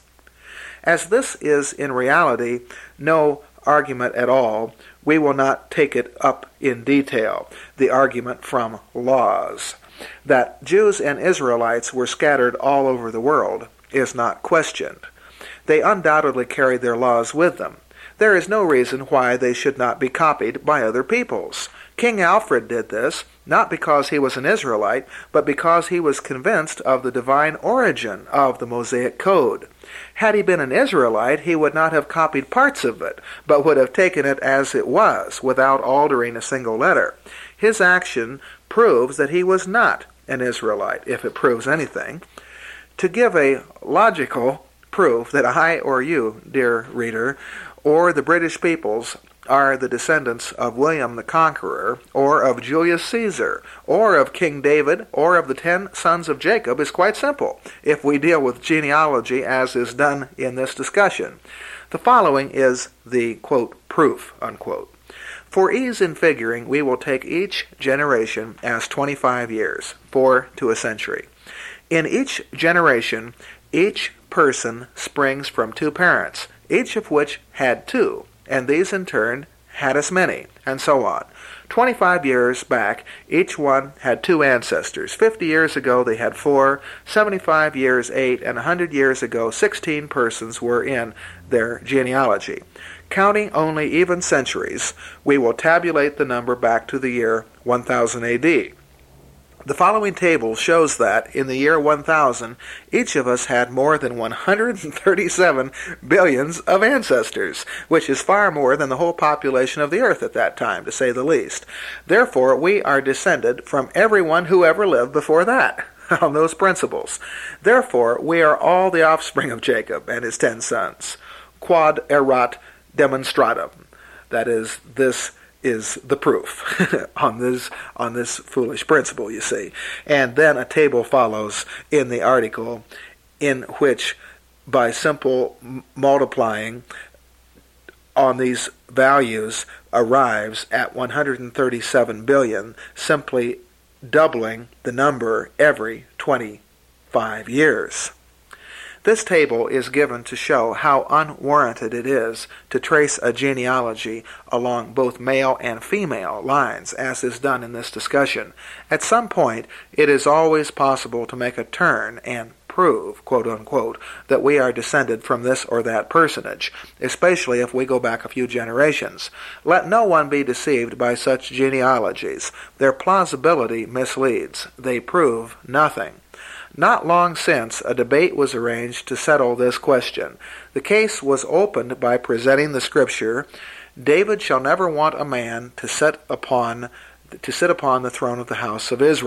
S1: As this is in reality no argument at all, we will not take it up in detail, the argument from laws. That Jews and Israelites were scattered all over the world is not questioned. They undoubtedly carried their laws with them. There is no reason why they should not be copied by other peoples. King Alfred did this, not because he was an Israelite, but because he was convinced of the divine origin of the Mosaic Code. Had he been an Israelite, he would not have copied parts of it, but would have taken it as it was, without altering a single letter. His action proves that he was not an Israelite, if it proves anything. To give a logical proof that I or you, dear reader, or the British peoples are the descendants of William the Conqueror, or of Julius Caesar, or of King David, or of the 10 sons of Jacob is quite simple, if we deal with genealogy as is done in this discussion. The following is the, quote, proof, unquote. For ease in figuring, we will take each generation as 25 years, 4 to a century. In each generation, each person springs from 2 parents, each of which had 2, and these in turn had as many, and so on. 25 years back, each one had 2 ancestors. 50 years ago, they had 4, 75 years 8, and 100 years ago, 16 persons were in their genealogy. Counting only even centuries, we will tabulate the number back to the year 1000 A.D. The following table shows that, in the year 1000, each of us had more than 137 billions of ancestors, which is far more than the whole population of the earth at that time, to say the least. Therefore, we are descended from everyone who ever lived before that, on those principles. Therefore, we are all the offspring of Jacob and his 10 sons. Quod erat demonstratum. That is, this is the proof on this foolish principle, you see. And then a table follows in the article in which, by simple multiplying on these values, arrives at 137 billion, simply doubling the number every 25 years. This table is given to show how unwarranted it is to trace a genealogy along both male and female lines, as is done in this discussion. At some point, it is always possible to make a turn and prove, quote-unquote, that we are descended from this or that personage, especially if we go back a few generations. Let no one be deceived by such genealogies. Their plausibility misleads. They prove nothing. Not long since, a debate was arranged to settle this question. The case was opened by presenting the scripture, "David shall never want a man to sit upon the throne of the house of Israel."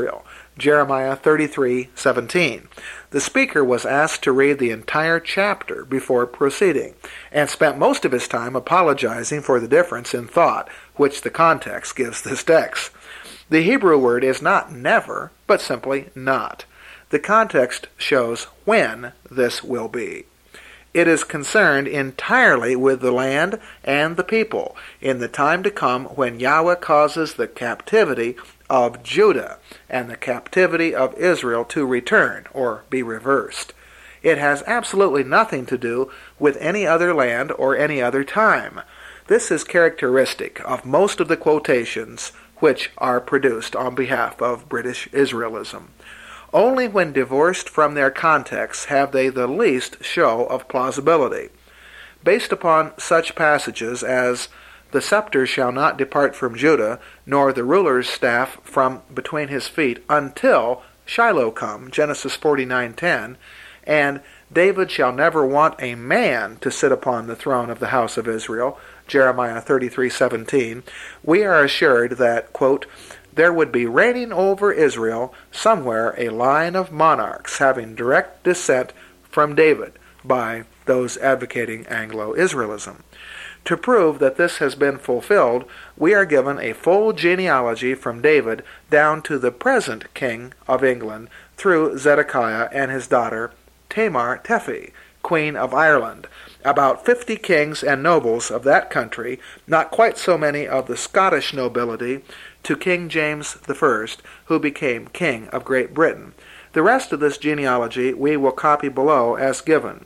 S1: Jeremiah 33:17. The speaker was asked to read the entire chapter before proceeding, and spent most of his time apologizing for the difference in thought which the context gives this text. The Hebrew word is not never, but simply not. The context shows when this will be. It is concerned entirely with the land and the people in the time to come when Yahweh causes the captivity of Judah and the captivity of Israel to return or be reversed. It has absolutely nothing to do with any other land or any other time. This is characteristic of most of the quotations which are produced on behalf of British Israelism. Only when divorced from their context have they the least show of plausibility. Based upon such passages as, "The scepter shall not depart from Judah, nor the ruler's staff from between his feet, until Shiloh come," Genesis 49:10, and "David shall never want a man to sit upon the throne of the house of Israel," Jeremiah 33:17, we are assured that, quote, "there would be reigning over Israel somewhere a line of monarchs having direct descent from David," by those advocating Anglo-Israelism. To prove that this has been fulfilled, we are given a full genealogy from David down to the present king of England through Zedekiah and his daughter Tamar Tefi, Queen of Ireland, about 50 kings and nobles of that country, not quite so many of the Scottish nobility, to King James I, who became King of Great Britain. The rest of this genealogy we will copy below as given.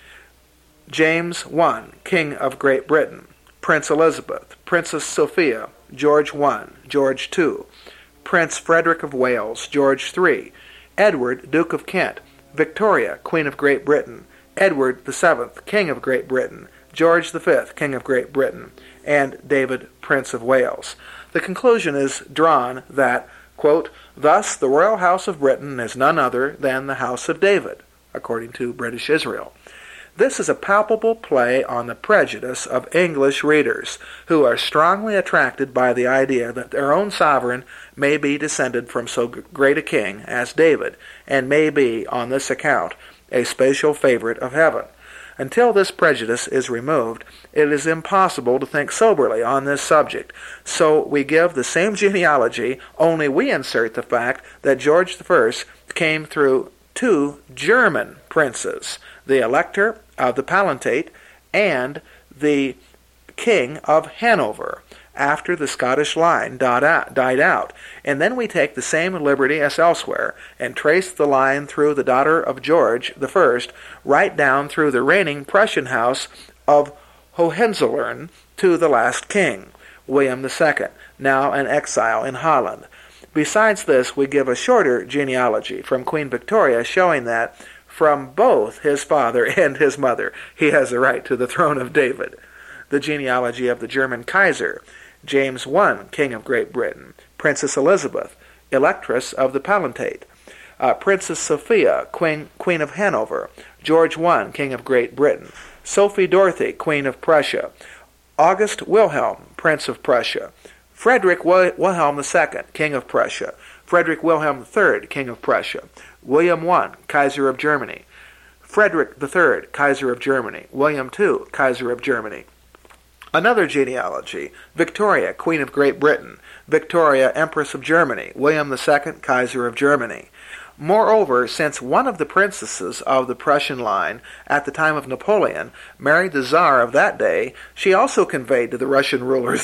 S1: James I, King of Great Britain; Prince Elizabeth, Princess Sophia, George I, George II, Prince Frederick of Wales, George III, Edward, Duke of Kent, Victoria, Queen of Great Britain, Edward VII, King of Great Britain, George V, King of Great Britain, and David, Prince of Wales. The conclusion is drawn that, quote, "Thus the royal house of Britain is none other than the house of David," according to British Israel. This is a palpable play on the prejudice of English readers, who are strongly attracted by the idea that their own sovereign may be descended from so great a king as David, and may be, on this account, a special favorite of heaven. Until this prejudice is removed, it is impossible to think soberly on this subject. So we give the same genealogy, only we insert the fact that George I came through 2 German princes, the Elector of the Palatinate and the King of Hanover, after the Scottish line died out. And then we take the same liberty as elsewhere and trace the line through the daughter of George I right down through the reigning Prussian house of Hohenzollern to the last king, William II, now an exile in Holland. Besides this, we give a shorter genealogy from Queen Victoria showing that from both his father and his mother he has a right to the throne of David. The genealogy of the German Kaiser, James I, King of Great Britain, Princess Elizabeth, Electress of the Palatinate, Princess Sophia, Queen of Hanover, George I, King of Great Britain, Sophie Dorothy, Queen of Prussia, August Wilhelm, Prince of Prussia, Frederick Wilhelm II, King of Prussia, Frederick Wilhelm III, King of Prussia, William I, Kaiser of Germany, Frederick III, Kaiser of Germany, William II, Kaiser of Germany. Another genealogy, Victoria, Queen of Great Britain, Victoria, Empress of Germany, William II, Kaiser of Germany. Moreover, since one of the princesses of the Prussian line at the time of Napoleon married the Tsar of that day, she also conveyed to the Russian rulers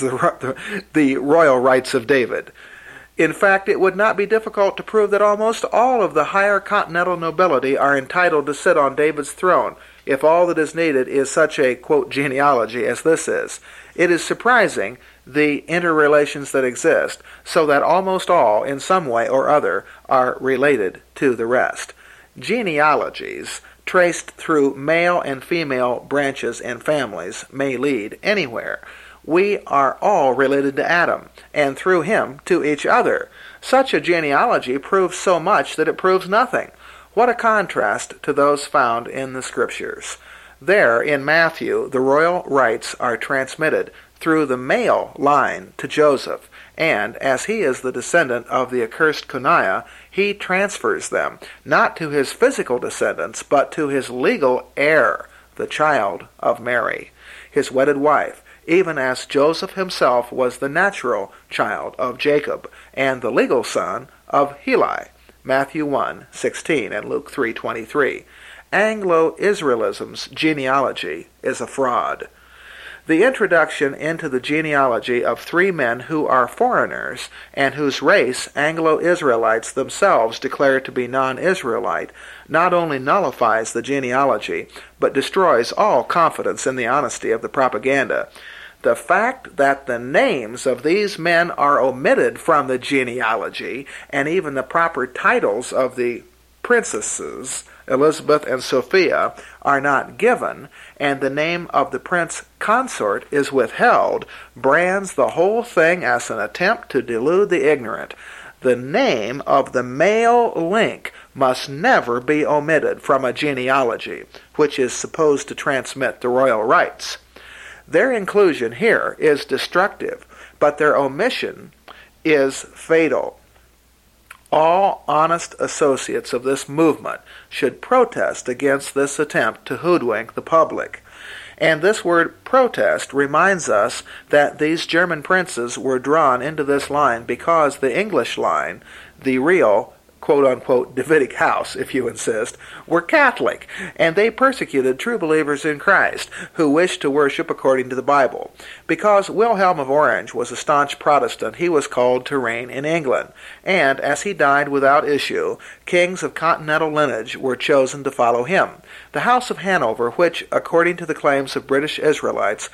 S1: the royal rights of David. In fact, it would not be difficult to prove that almost all of the higher continental nobility are entitled to sit on David's throne, if all that is needed is such a, quote, genealogy as this is. It is surprising the interrelations that exist, so that almost all, in some way or other, are related to the rest. Genealogies, traced through male and female branches and families, may lead anywhere. We are all related to Adam, and through him to each other. Such a genealogy proves so much that it proves nothing. What a contrast to those found in the Scriptures. There, in Matthew, the royal rights are transmitted through the male line to Joseph, and as he is the descendant of the accursed Coniah, he transfers them, not to his physical descendants, but to his legal heir, the child of Mary, his wedded wife, even as Joseph himself was the natural child of Jacob, and the legal son of Heli, Matthew 1:16 and Luke 3:23. Anglo-Israelism's genealogy is a fraud. The introduction into the genealogy of three men who are foreigners, and whose race Anglo-Israelites themselves declare to be non-Israelite, not only nullifies the genealogy, but destroys all confidence in the honesty of the propaganda. The fact that the names of these men are omitted from the genealogy, and even the proper titles of the princesses, Elizabeth and Sophia, are not given, and the name of the prince consort is withheld, brands the whole thing as an attempt to delude the ignorant. The name of the male link must never be omitted from a genealogy, which is supposed to transmit the royal rights. Their inclusion here is destructive, but their omission is fatal. All honest associates of this movement should protest against this attempt to hoodwink the public. And this word protest reminds us that these German princes were drawn into this line because the English line, the real quote-unquote Davidic house, if you insist, were Catholic, and they persecuted true believers in Christ who wished to worship according to the Bible. Because Wilhelm of Orange was a staunch Protestant, he was called to reign in England, and as he died without issue, kings of continental lineage were chosen to follow him. The House of Hanover, which, according to the claims of British Israelites,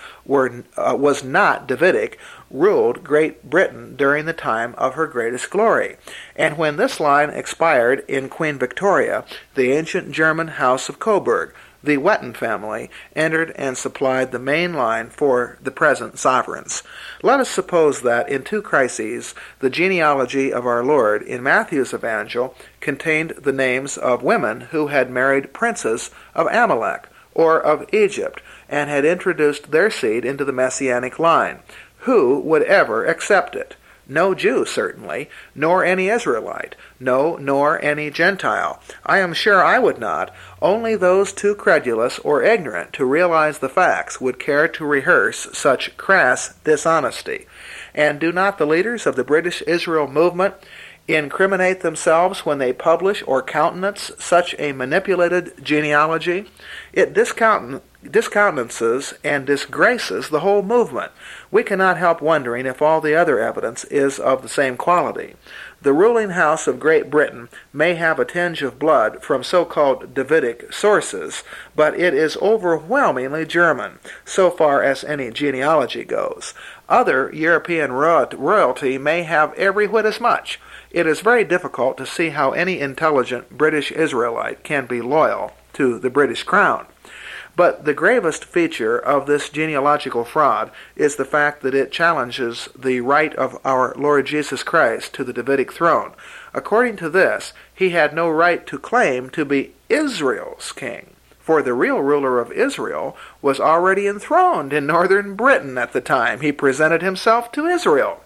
S1: was not Davidic, ruled Great Britain during the time of her greatest glory. And when this line expired in Queen Victoria, the ancient German House of Coburg, the Wettin family, entered and supplied the main line for the present sovereigns. Let us suppose that in two crises, the genealogy of our Lord in Matthew's Evangel contained the names of women who had married princes of Amalek or of Egypt and had introduced their seed into the Messianic line. Who would ever accept it? No Jew, certainly, nor any Israelite, no, nor any Gentile. I am sure I would not. Only those too credulous or ignorant to realize the facts would care to rehearse such crass dishonesty. And do not the leaders of the British Israel movement incriminate themselves when they publish or countenance such a manipulated genealogy? It discountenances and disgraces the whole movement. We cannot help wondering if all the other evidence is of the same quality. The ruling house of Great Britain may have a tinge of blood from so-called Davidic sources, but it is overwhelmingly German, so far as any genealogy goes. Other European royalty may have every whit as much. It is very difficult to see how any intelligent British Israelite can be loyal to the British crown. But the gravest feature of this genealogical fraud is the fact that it challenges the right of our Lord Jesus Christ to the Davidic throne. According to this, he had no right to claim to be Israel's king, for the real ruler of Israel was already enthroned in northern Britain at the time he presented himself to Israel.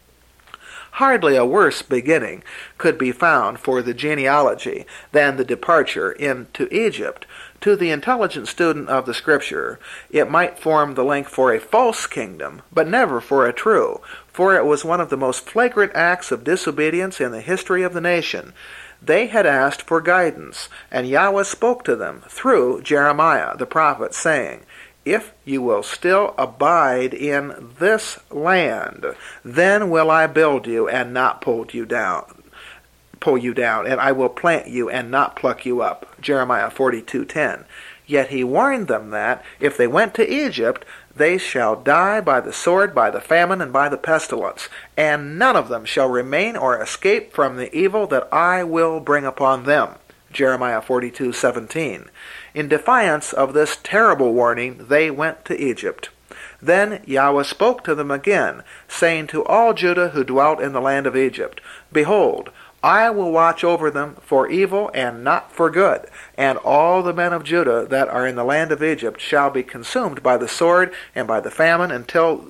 S1: Hardly a worse beginning could be found for the genealogy than the departure into Egypt. To the intelligent student of the Scripture, it might form the link for a false kingdom, but never for a true, for it was one of the most flagrant acts of disobedience in the history of the nation. They had asked for guidance, and Yahweh spoke to them through Jeremiah the prophet, saying, "If you will still abide in this land, then will I build you and not pull you down, and I will plant you and not pluck you up." Jeremiah 42:10. Yet he warned them that, if they went to Egypt, they shall die by the sword, by the famine, and by the pestilence, and none of them shall remain or escape from the evil that I will bring upon them. Jeremiah 42:17. In defiance of this terrible warning, they went to Egypt. Then Yahweh spoke to them again, saying to all Judah who dwelt in the land of Egypt, "Behold, I will watch over them for evil and not for good, and all the men of Judah that are in the land of Egypt shall be consumed by the sword and by the famine until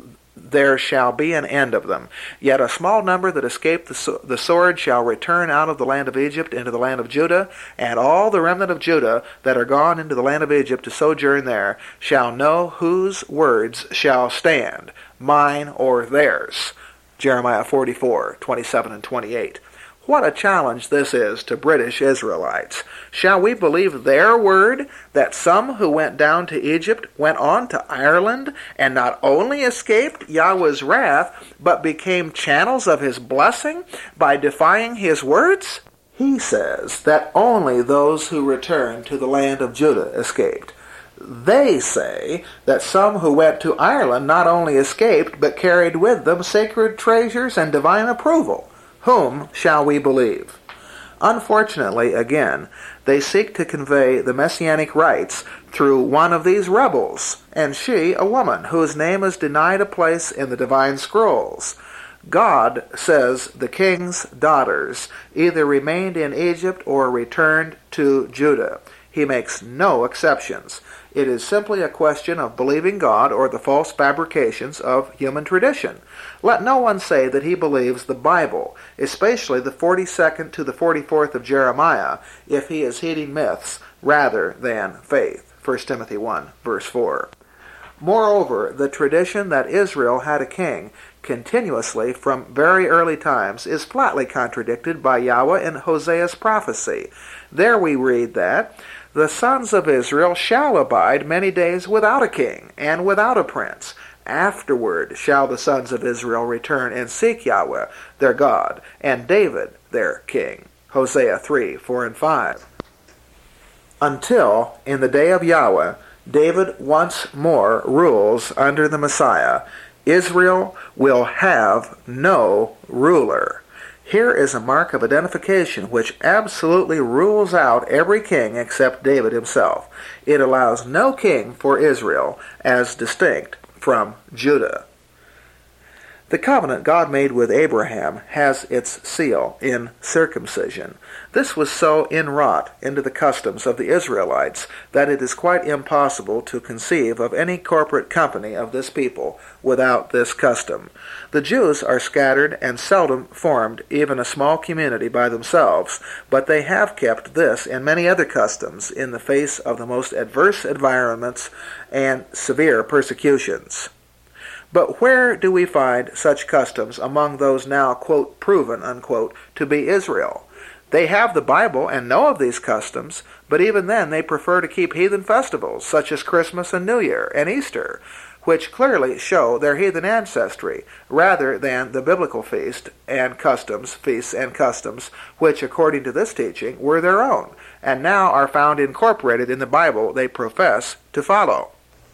S1: there shall be an end of them. Yet a small number that escape the sword shall return out of the land of Egypt into the land of Judah, and all the remnant of Judah that are gone into the land of Egypt to sojourn there shall know whose words shall stand, mine or theirs. Jeremiah 44:27 and 28. What a challenge this is to British Israelites. Shall we believe their word that some who went down to Egypt went on to Ireland and not only escaped Yahweh's wrath, but became channels of his blessing by defying his words? He says that only those who returned to the land of Judah escaped. They say that some who went to Ireland not only escaped, but carried with them sacred treasures and divine approval. Whom shall we believe? Unfortunately, again, they seek to convey the messianic rights through one of these rebels, and she a woman whose name is denied a place in the divine scrolls. God says the king's daughters either remained in Egypt or returned to Judah. He makes no exceptions. It is simply a question of believing God or the false fabrications of human tradition. Let no one say that he believes the Bible, especially the 42nd to the 44th of Jeremiah, if he is heeding myths rather than faith. 1 Timothy 1, verse 4. Moreover, the tradition that Israel had a king continuously from very early times is flatly contradicted by Yahweh in Hosea's prophecy. There we read that the sons of Israel shall abide many days without a king and without a prince. Afterward shall the sons of Israel return and seek Yahweh, their God, and David, their king. Hosea 3, 4 and 5. Until, in the day of Yahweh, David once more rules under the Messiah, Israel will have no ruler. Here is a mark of identification which absolutely rules out every king except David himself. It allows no king for Israel as distinct from Judah. The covenant God made with Abraham has its seal in circumcision. This was so inwrought into the customs of the Israelites that it is quite impossible to conceive of any corporate company of this people without this custom. The Jews are scattered and seldom formed even a small community by themselves, but they have kept this and many other customs in the face of the most adverse environments and severe persecutions. But where do we find such customs among those now, quote, proven, unquote, to be Israel? They have the Bible and know of these customs, but even then they prefer to keep heathen festivals such as Christmas and New Year and Easter, which clearly show their heathen ancestry, rather than the biblical feasts and customs, which, according to this teaching, were their own, and now are found incorporated in the Bible they profess to follow.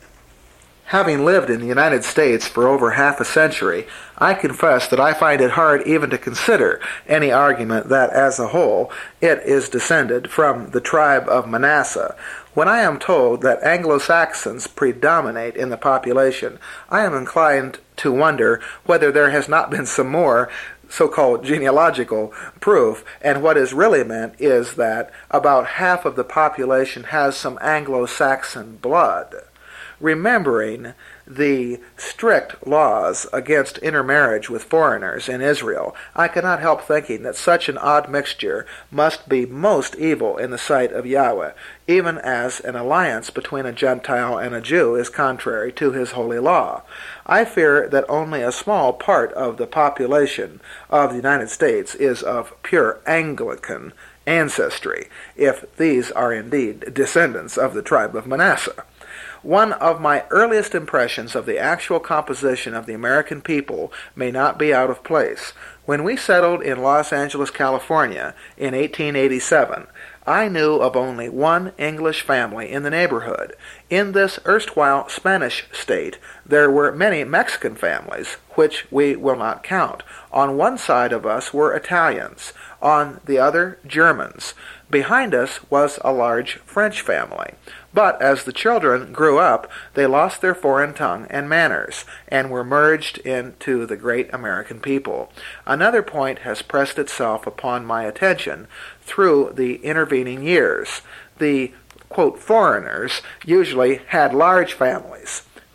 S1: Having lived in the United States for over half a century, I confess that I find it hard even to consider any argument that, as a whole, it is descended from the tribe of Manasseh. When I am told that Anglo-Saxons predominate in the population, I am inclined to wonder whether there has not been some more so-called genealogical proof, and what is really meant is that about half of the population has some Anglo-Saxon blood. Remembering the strict laws against intermarriage with foreigners in Israel, I cannot help thinking that such an odd mixture must be most evil in the sight of Yahweh, even as an alliance between a Gentile and a Jew is contrary to his holy law. I fear that only a small part of the population of the United States is of pure Anglican ancestry, if these are indeed descendants of the tribe of Manasseh. One of my earliest impressions of the actual composition of the American people may not be out of place. When we settled in Los Angeles, California in 1887, I knew of only one English family in the neighborhood. In this erstwhile Spanish state, there were many Mexican families, which we will not count. On one side of us were Italians, on the other Germans. Behind us was a large French family. But as the children grew up, they lost their foreign tongue and manners, and were merged into the great American people. Another point has pressed itself upon my attention through the intervening years. The, quote, foreigners usually had large families.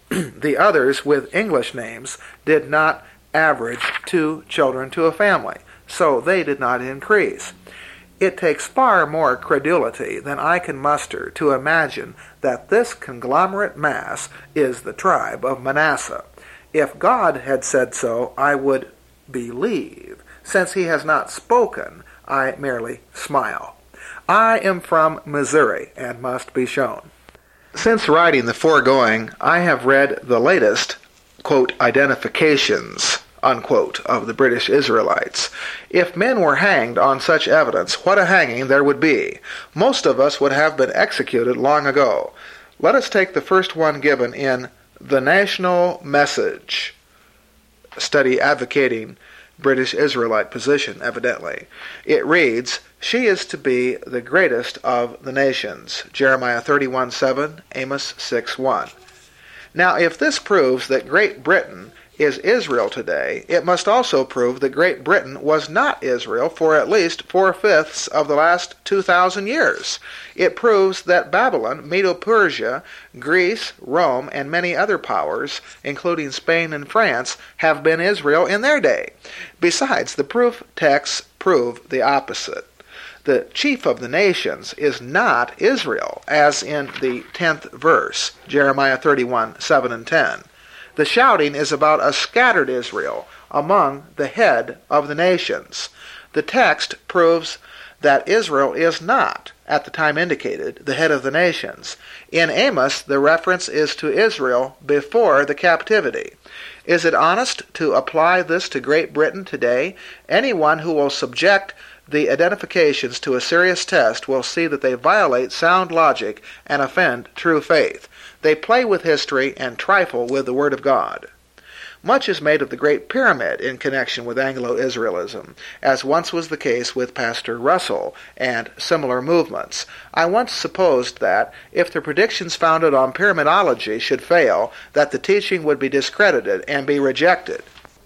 S1: The others with English names did not average 2 children to a family, so they did not increase. It takes far more credulity than I can muster to imagine that this conglomerate mass is the tribe of Manasseh. If God had said so, I would believe. Since he has not spoken, I merely smile. I am from Missouri and must be shown. Since writing the foregoing, I have read the latest, quote, identifications, unquote, of the British Israelites. If men were hanged on such evidence, what a hanging there would be. Most of us would have been executed long ago. Let us take the first one given in The National Message, study advocating British Israelite position, evidently. It reads, "She is to be the greatest of the nations." Jeremiah 31:7, Amos 6:1. Now, if this proves that Great Britain is Israel today, it must also prove that Great Britain was not Israel for at least 4/5 of the last 2,000 years. It proves that Babylon, Medo-Persia, Greece, Rome, and many other powers, including Spain and France, have been Israel in their day. Besides, the proof texts prove the opposite. The chief of the nations is not Israel, as in the 10th verse, Jeremiah 31:7 and 10. The shouting is about a scattered Israel among the head of the nations. The text proves that Israel is not, at the time indicated, the head of the nations. In Amos, the reference is to Israel before the captivity. Is it honest to apply this to Great Britain today? Anyone who will subject the identifications to a serious test will see that they violate sound logic and offend true faith. They play with history and trifle with the Word of God. Much is made of the Great Pyramid in connection with Anglo-Israelism, as once was the case with Pastor Russell and similar movements. I once supposed that, if the predictions founded on pyramidology should fail, that the teaching would be discredited and be rejected.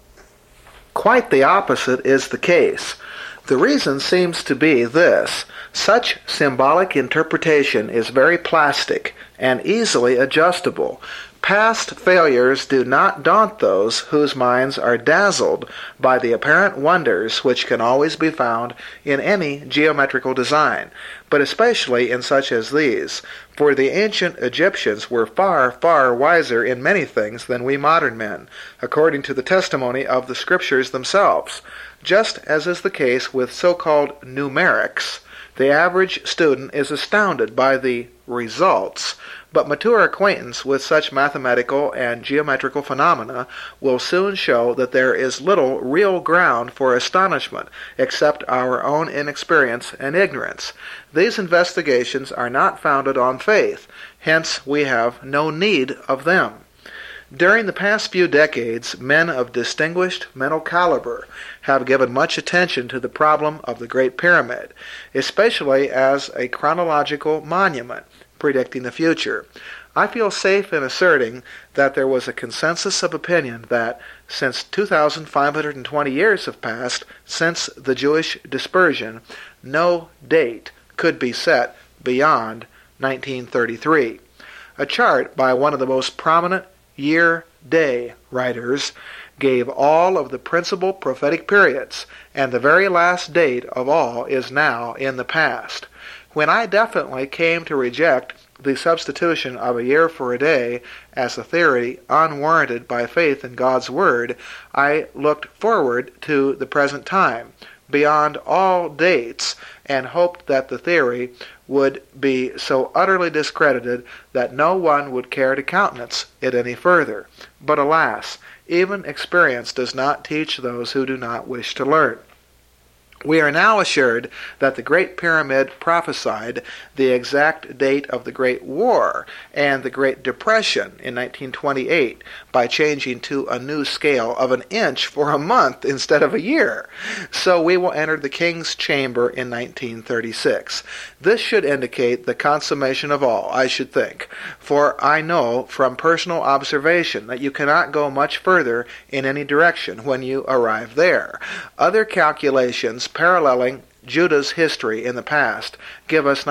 S1: Quite the opposite is the case. The reason seems to be this: such symbolic interpretation is very plastic and easily adjustable. Past failures do not daunt those whose minds are dazzled by the apparent wonders which can always be found in any geometrical design, but especially in such as these, for the ancient Egyptians were far, far wiser in many things than we modern men, according to the testimony of the Scriptures themselves. Just as is the case with so-called numerics, the average student is astounded by the results, but mature acquaintance with such mathematical and geometrical phenomena will soon show that there is little real ground for astonishment except our own inexperience and ignorance. These investigations are not founded on faith, hence we have no need of them. During the past few decades, men of distinguished mental caliber have given much attention to the problem of the Great Pyramid, especially as a chronological monument predicting the future. I feel safe in asserting that there was a consensus of opinion that, since 2,520 years have passed since the Jewish dispersion, no date could be set beyond 1933. A chart by one of the most prominent year-day writers gave all of the principal prophetic periods, and the very last date of all is now in the past. When I definitely came to reject the substitution of a year for a day as a theory unwarranted by faith in God's Word, I looked forward to the present time, beyond all dates, and hoped that the theory would be so utterly discredited that no one would care to countenance it any further. But alas, even experience does not teach those who do not wish to learn. We are now assured that the Great Pyramid prophesied the exact date of the Great War and the Great Depression in 1928 by changing to a new scale of an inch for a month instead of a year. So we will enter the King's Chamber in 1936. This should indicate the consummation of all, I should think, for I know from personal observation that you cannot go much further in any direction when you arrive there. Other calculations paralleling Judah's history in the past give us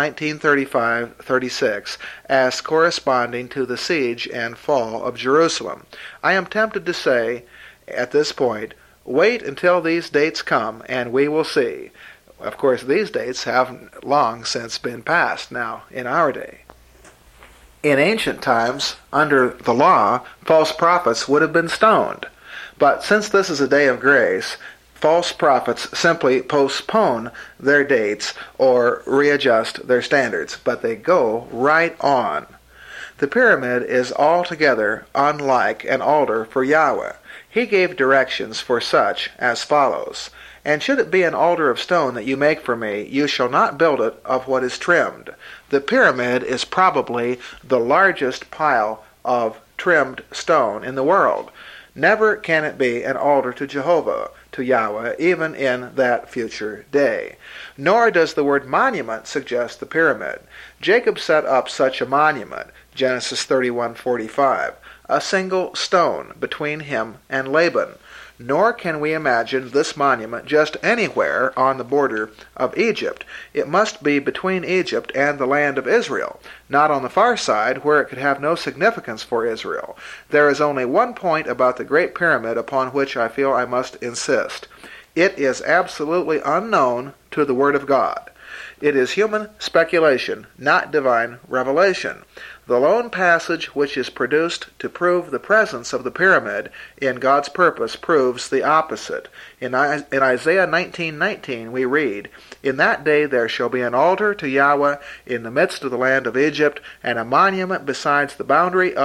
S1: 1935-36 as corresponding to the siege and fall of Jerusalem. I am tempted to say, at this point, wait until these dates come and we will see. Of course, these dates have long since been passed now in our day. In ancient times, under the law, false prophets would have been stoned. But since this is a day of grace, false prophets simply postpone their dates or readjust their standards, but they go right on. The pyramid is altogether unlike an altar for Yahweh. He gave directions for such as follows: "And should it be an altar of stone that you make for me, you shall not build it of what is trimmed." The pyramid is probably the largest pile of trimmed stone in the world. Never can it be an altar to Jehovah, to Yahweh, even in that future day. Nor does the word monument suggest the pyramid. Jacob set up such a monument, Genesis 31:45, a single stone between him and Laban. Nor can we imagine this monument just anywhere on the border of Egypt. It must be between Egypt and the land of Israel, not on the far side where it could have no significance for Israel. There is only one point about the Great Pyramid upon which I feel I must insist. It is absolutely unknown to the Word of God. It is human speculation, not divine revelation. The lone passage which is produced to prove the presence of the pyramid in God's purpose proves the opposite. In Isaiah 19:19 we read, "In that day there shall be an altar to Yahweh in the midst of the land of Egypt, and a monument besides the boundary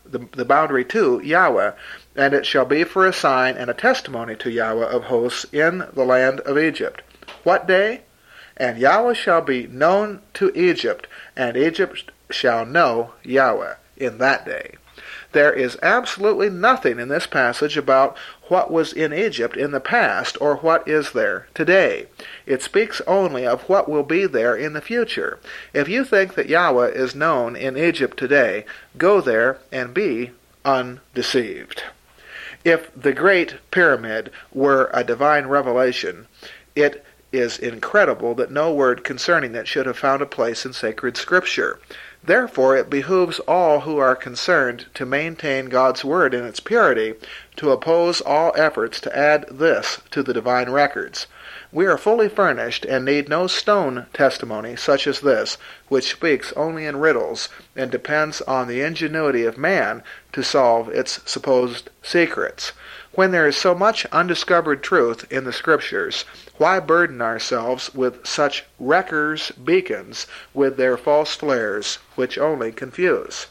S1: to Yahweh, and it shall be for a sign and a testimony to Yahweh of hosts in the land of Egypt." What day? "And Yahweh shall be known to Egypt, and Egypt shall know Yahweh," in that day. There is absolutely nothing in this passage about what was in Egypt in the past or what is there today. It speaks only of what will be there in the future. If you think that Yahweh is known in Egypt today, go there and be undeceived. If the Great Pyramid were a divine revelation, it is incredible that no word concerning it should have found a place in sacred Scripture. Therefore, it behooves all who are concerned to maintain God's Word in its purity to oppose all efforts to add this to the divine records. We are fully furnished and need no stone testimony such as this, which speaks only in riddles and depends on the ingenuity of man to solve its supposed secrets. When there is so much undiscovered truth in the Scriptures, why burden ourselves with such wreckers' beacons with their false flares, which only confuse?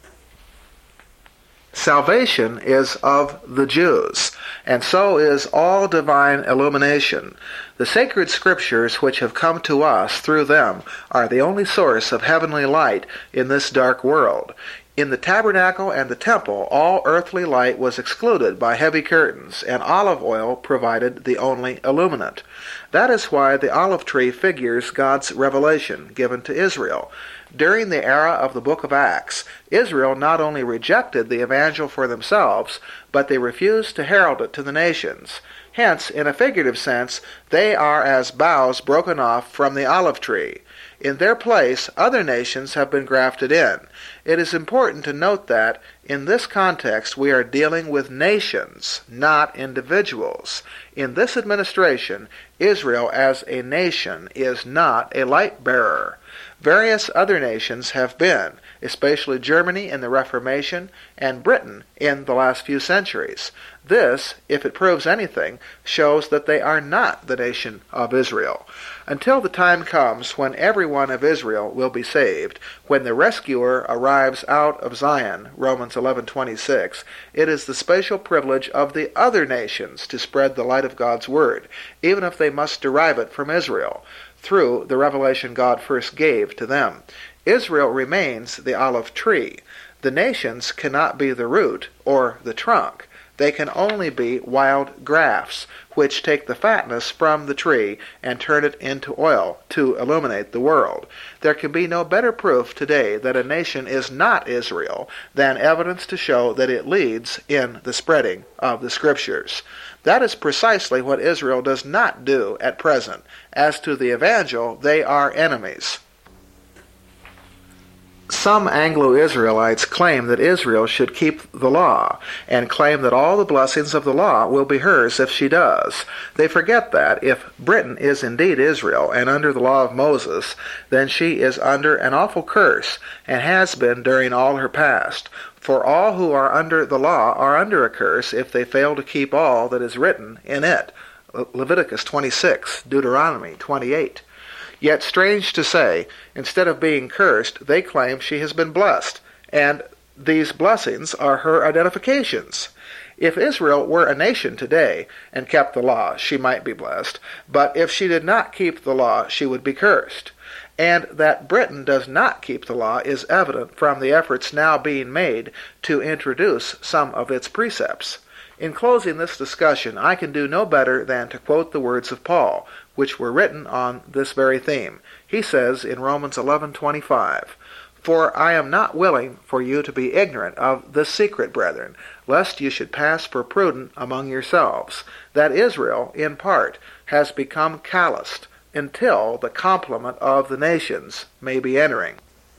S1: Salvation is of the Jews, and so is all divine illumination. The sacred Scriptures which have come to us through them are the only source of heavenly light in this dark world. In the tabernacle and the temple, all earthly light was excluded by heavy curtains, and olive oil provided the only illuminant. That is why the olive tree figures God's revelation given to Israel. During the era of the book of Acts, Israel not only rejected the evangel for themselves, but they refused to herald it to the nations. Hence, in a figurative sense, they are as boughs broken off from the olive tree. In their place, other nations have been grafted in. It is important to note that, in this context, we are dealing with nations, not individuals. In this administration, Israel as a nation is not a light-bearer. Various other nations have been, especially Germany in the Reformation and Britain in the last few centuries. This, if it proves anything, shows that they are not the nation of Israel. Until the time comes when every one of Israel will be saved, when the rescuer arrives out of Zion, Romans 11:26, it is the special privilege of the other nations to spread the light of God's Word, even if they must derive it from Israel, through the revelation God first gave to them. Israel remains the olive tree. The nations cannot be the root or the trunk. They can only be wild grafts, which take the fatness from the tree and turn it into oil to illuminate the world. There can be no better proof today that a nation is not Israel than evidence to show that it leads in the spreading of the Scriptures. That is precisely what Israel does not do at present. As to the Evangel, they are enemies. Some Anglo-Israelites claim that Israel should keep the law, and claim that all the blessings of the law will be hers if she does. They forget that, if Britain is indeed Israel, and under the law of Moses, then she is under an awful curse, and has been during all her past. For all who are under the law are under a curse if they fail to keep all that is written in it. Leviticus 26, Deuteronomy 28. Yet, strange to say, instead of being cursed, they claim she has been blessed, and these blessings are her identifications. If Israel were a nation today and kept the law, she might be blessed, but if she did not keep the law, she would be cursed. And that Britain does not keep the law is evident from the efforts now being made to introduce some of its precepts. In closing this discussion, I can do no better than to quote the words of Paul, which were written on this very theme. He says in Romans 11:25, "For I am not willing for you to be ignorant of this secret, brethren, lest you should pass for prudent among yourselves, that Israel, in part, has become calloused, until the complement of the nations may be entering."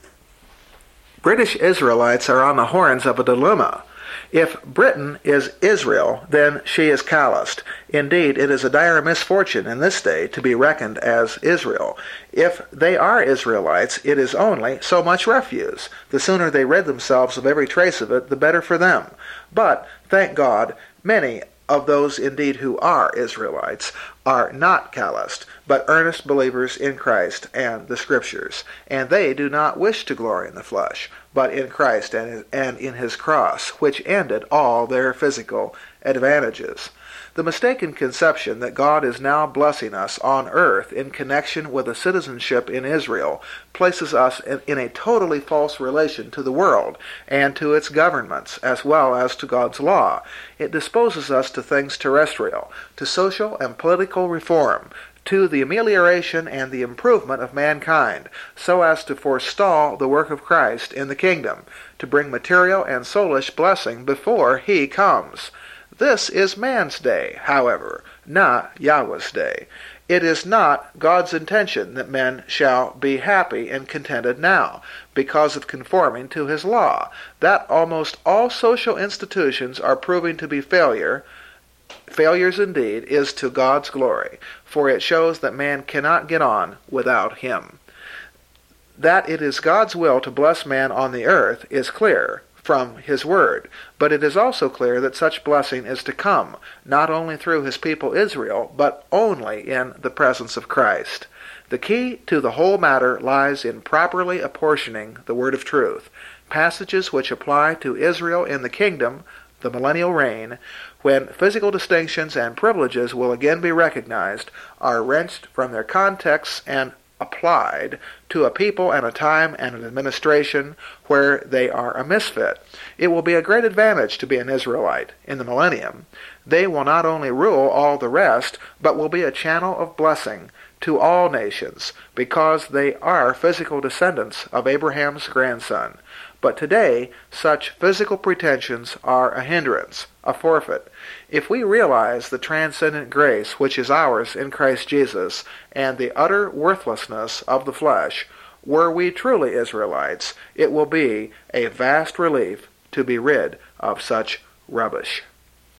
S1: British Israelites are on the horns of a dilemma. If Britain is Israel, then she is calloused. Indeed, it is a dire misfortune in this day to be reckoned as Israel. If they are Israelites, it is only so much refuse. The sooner they rid themselves of every trace of it, the better for them. But, thank God, many of those indeed who are Israelites are not calloused, but earnest believers in Christ and the Scriptures, and they do not wish to glory in the flesh, but in Christ and in his cross, which ended all their physical advantages. The mistaken conception that God is now blessing us on earth in connection with a citizenship in Israel places us in a totally false relation to the world and to its governments, as well as to God's law. It disposes us to things terrestrial, to social and political reform, to the amelioration and the improvement of mankind, so as to forestall the work of Christ in the kingdom, to bring material and soulish blessing before he comes. This is man's day, however, not Yahweh's day. It is not God's intention that men shall be happy and contented now, because of conforming to his law. That almost all social institutions are proving to be failures indeed, is to God's glory, for it shows that man cannot get on without him. That it is God's will to bless man on the earth is clear from his word, but it is also clear that such blessing is to come, not only through his people Israel, but only in the presence of Christ. The key to the whole matter lies in properly apportioning the word of truth. Passages which apply to Israel in the kingdom, the millennial reign, when physical distinctions and privileges will again be recognized, are wrenched from their contexts and applied to a people and a time and an administration where they are a misfit. It will be a great advantage to be an Israelite in the millennium. They will not only rule all the rest, but will be a channel of blessing to all nations, because they are physical descendants of Abraham's grandson. But today, such physical pretensions are a hindrance, a forfeit. If we realize the transcendent grace which is ours in Christ Jesus, and the utter worthlessness of the flesh, were we truly Israelites, it will be a vast relief to be rid of such rubbish.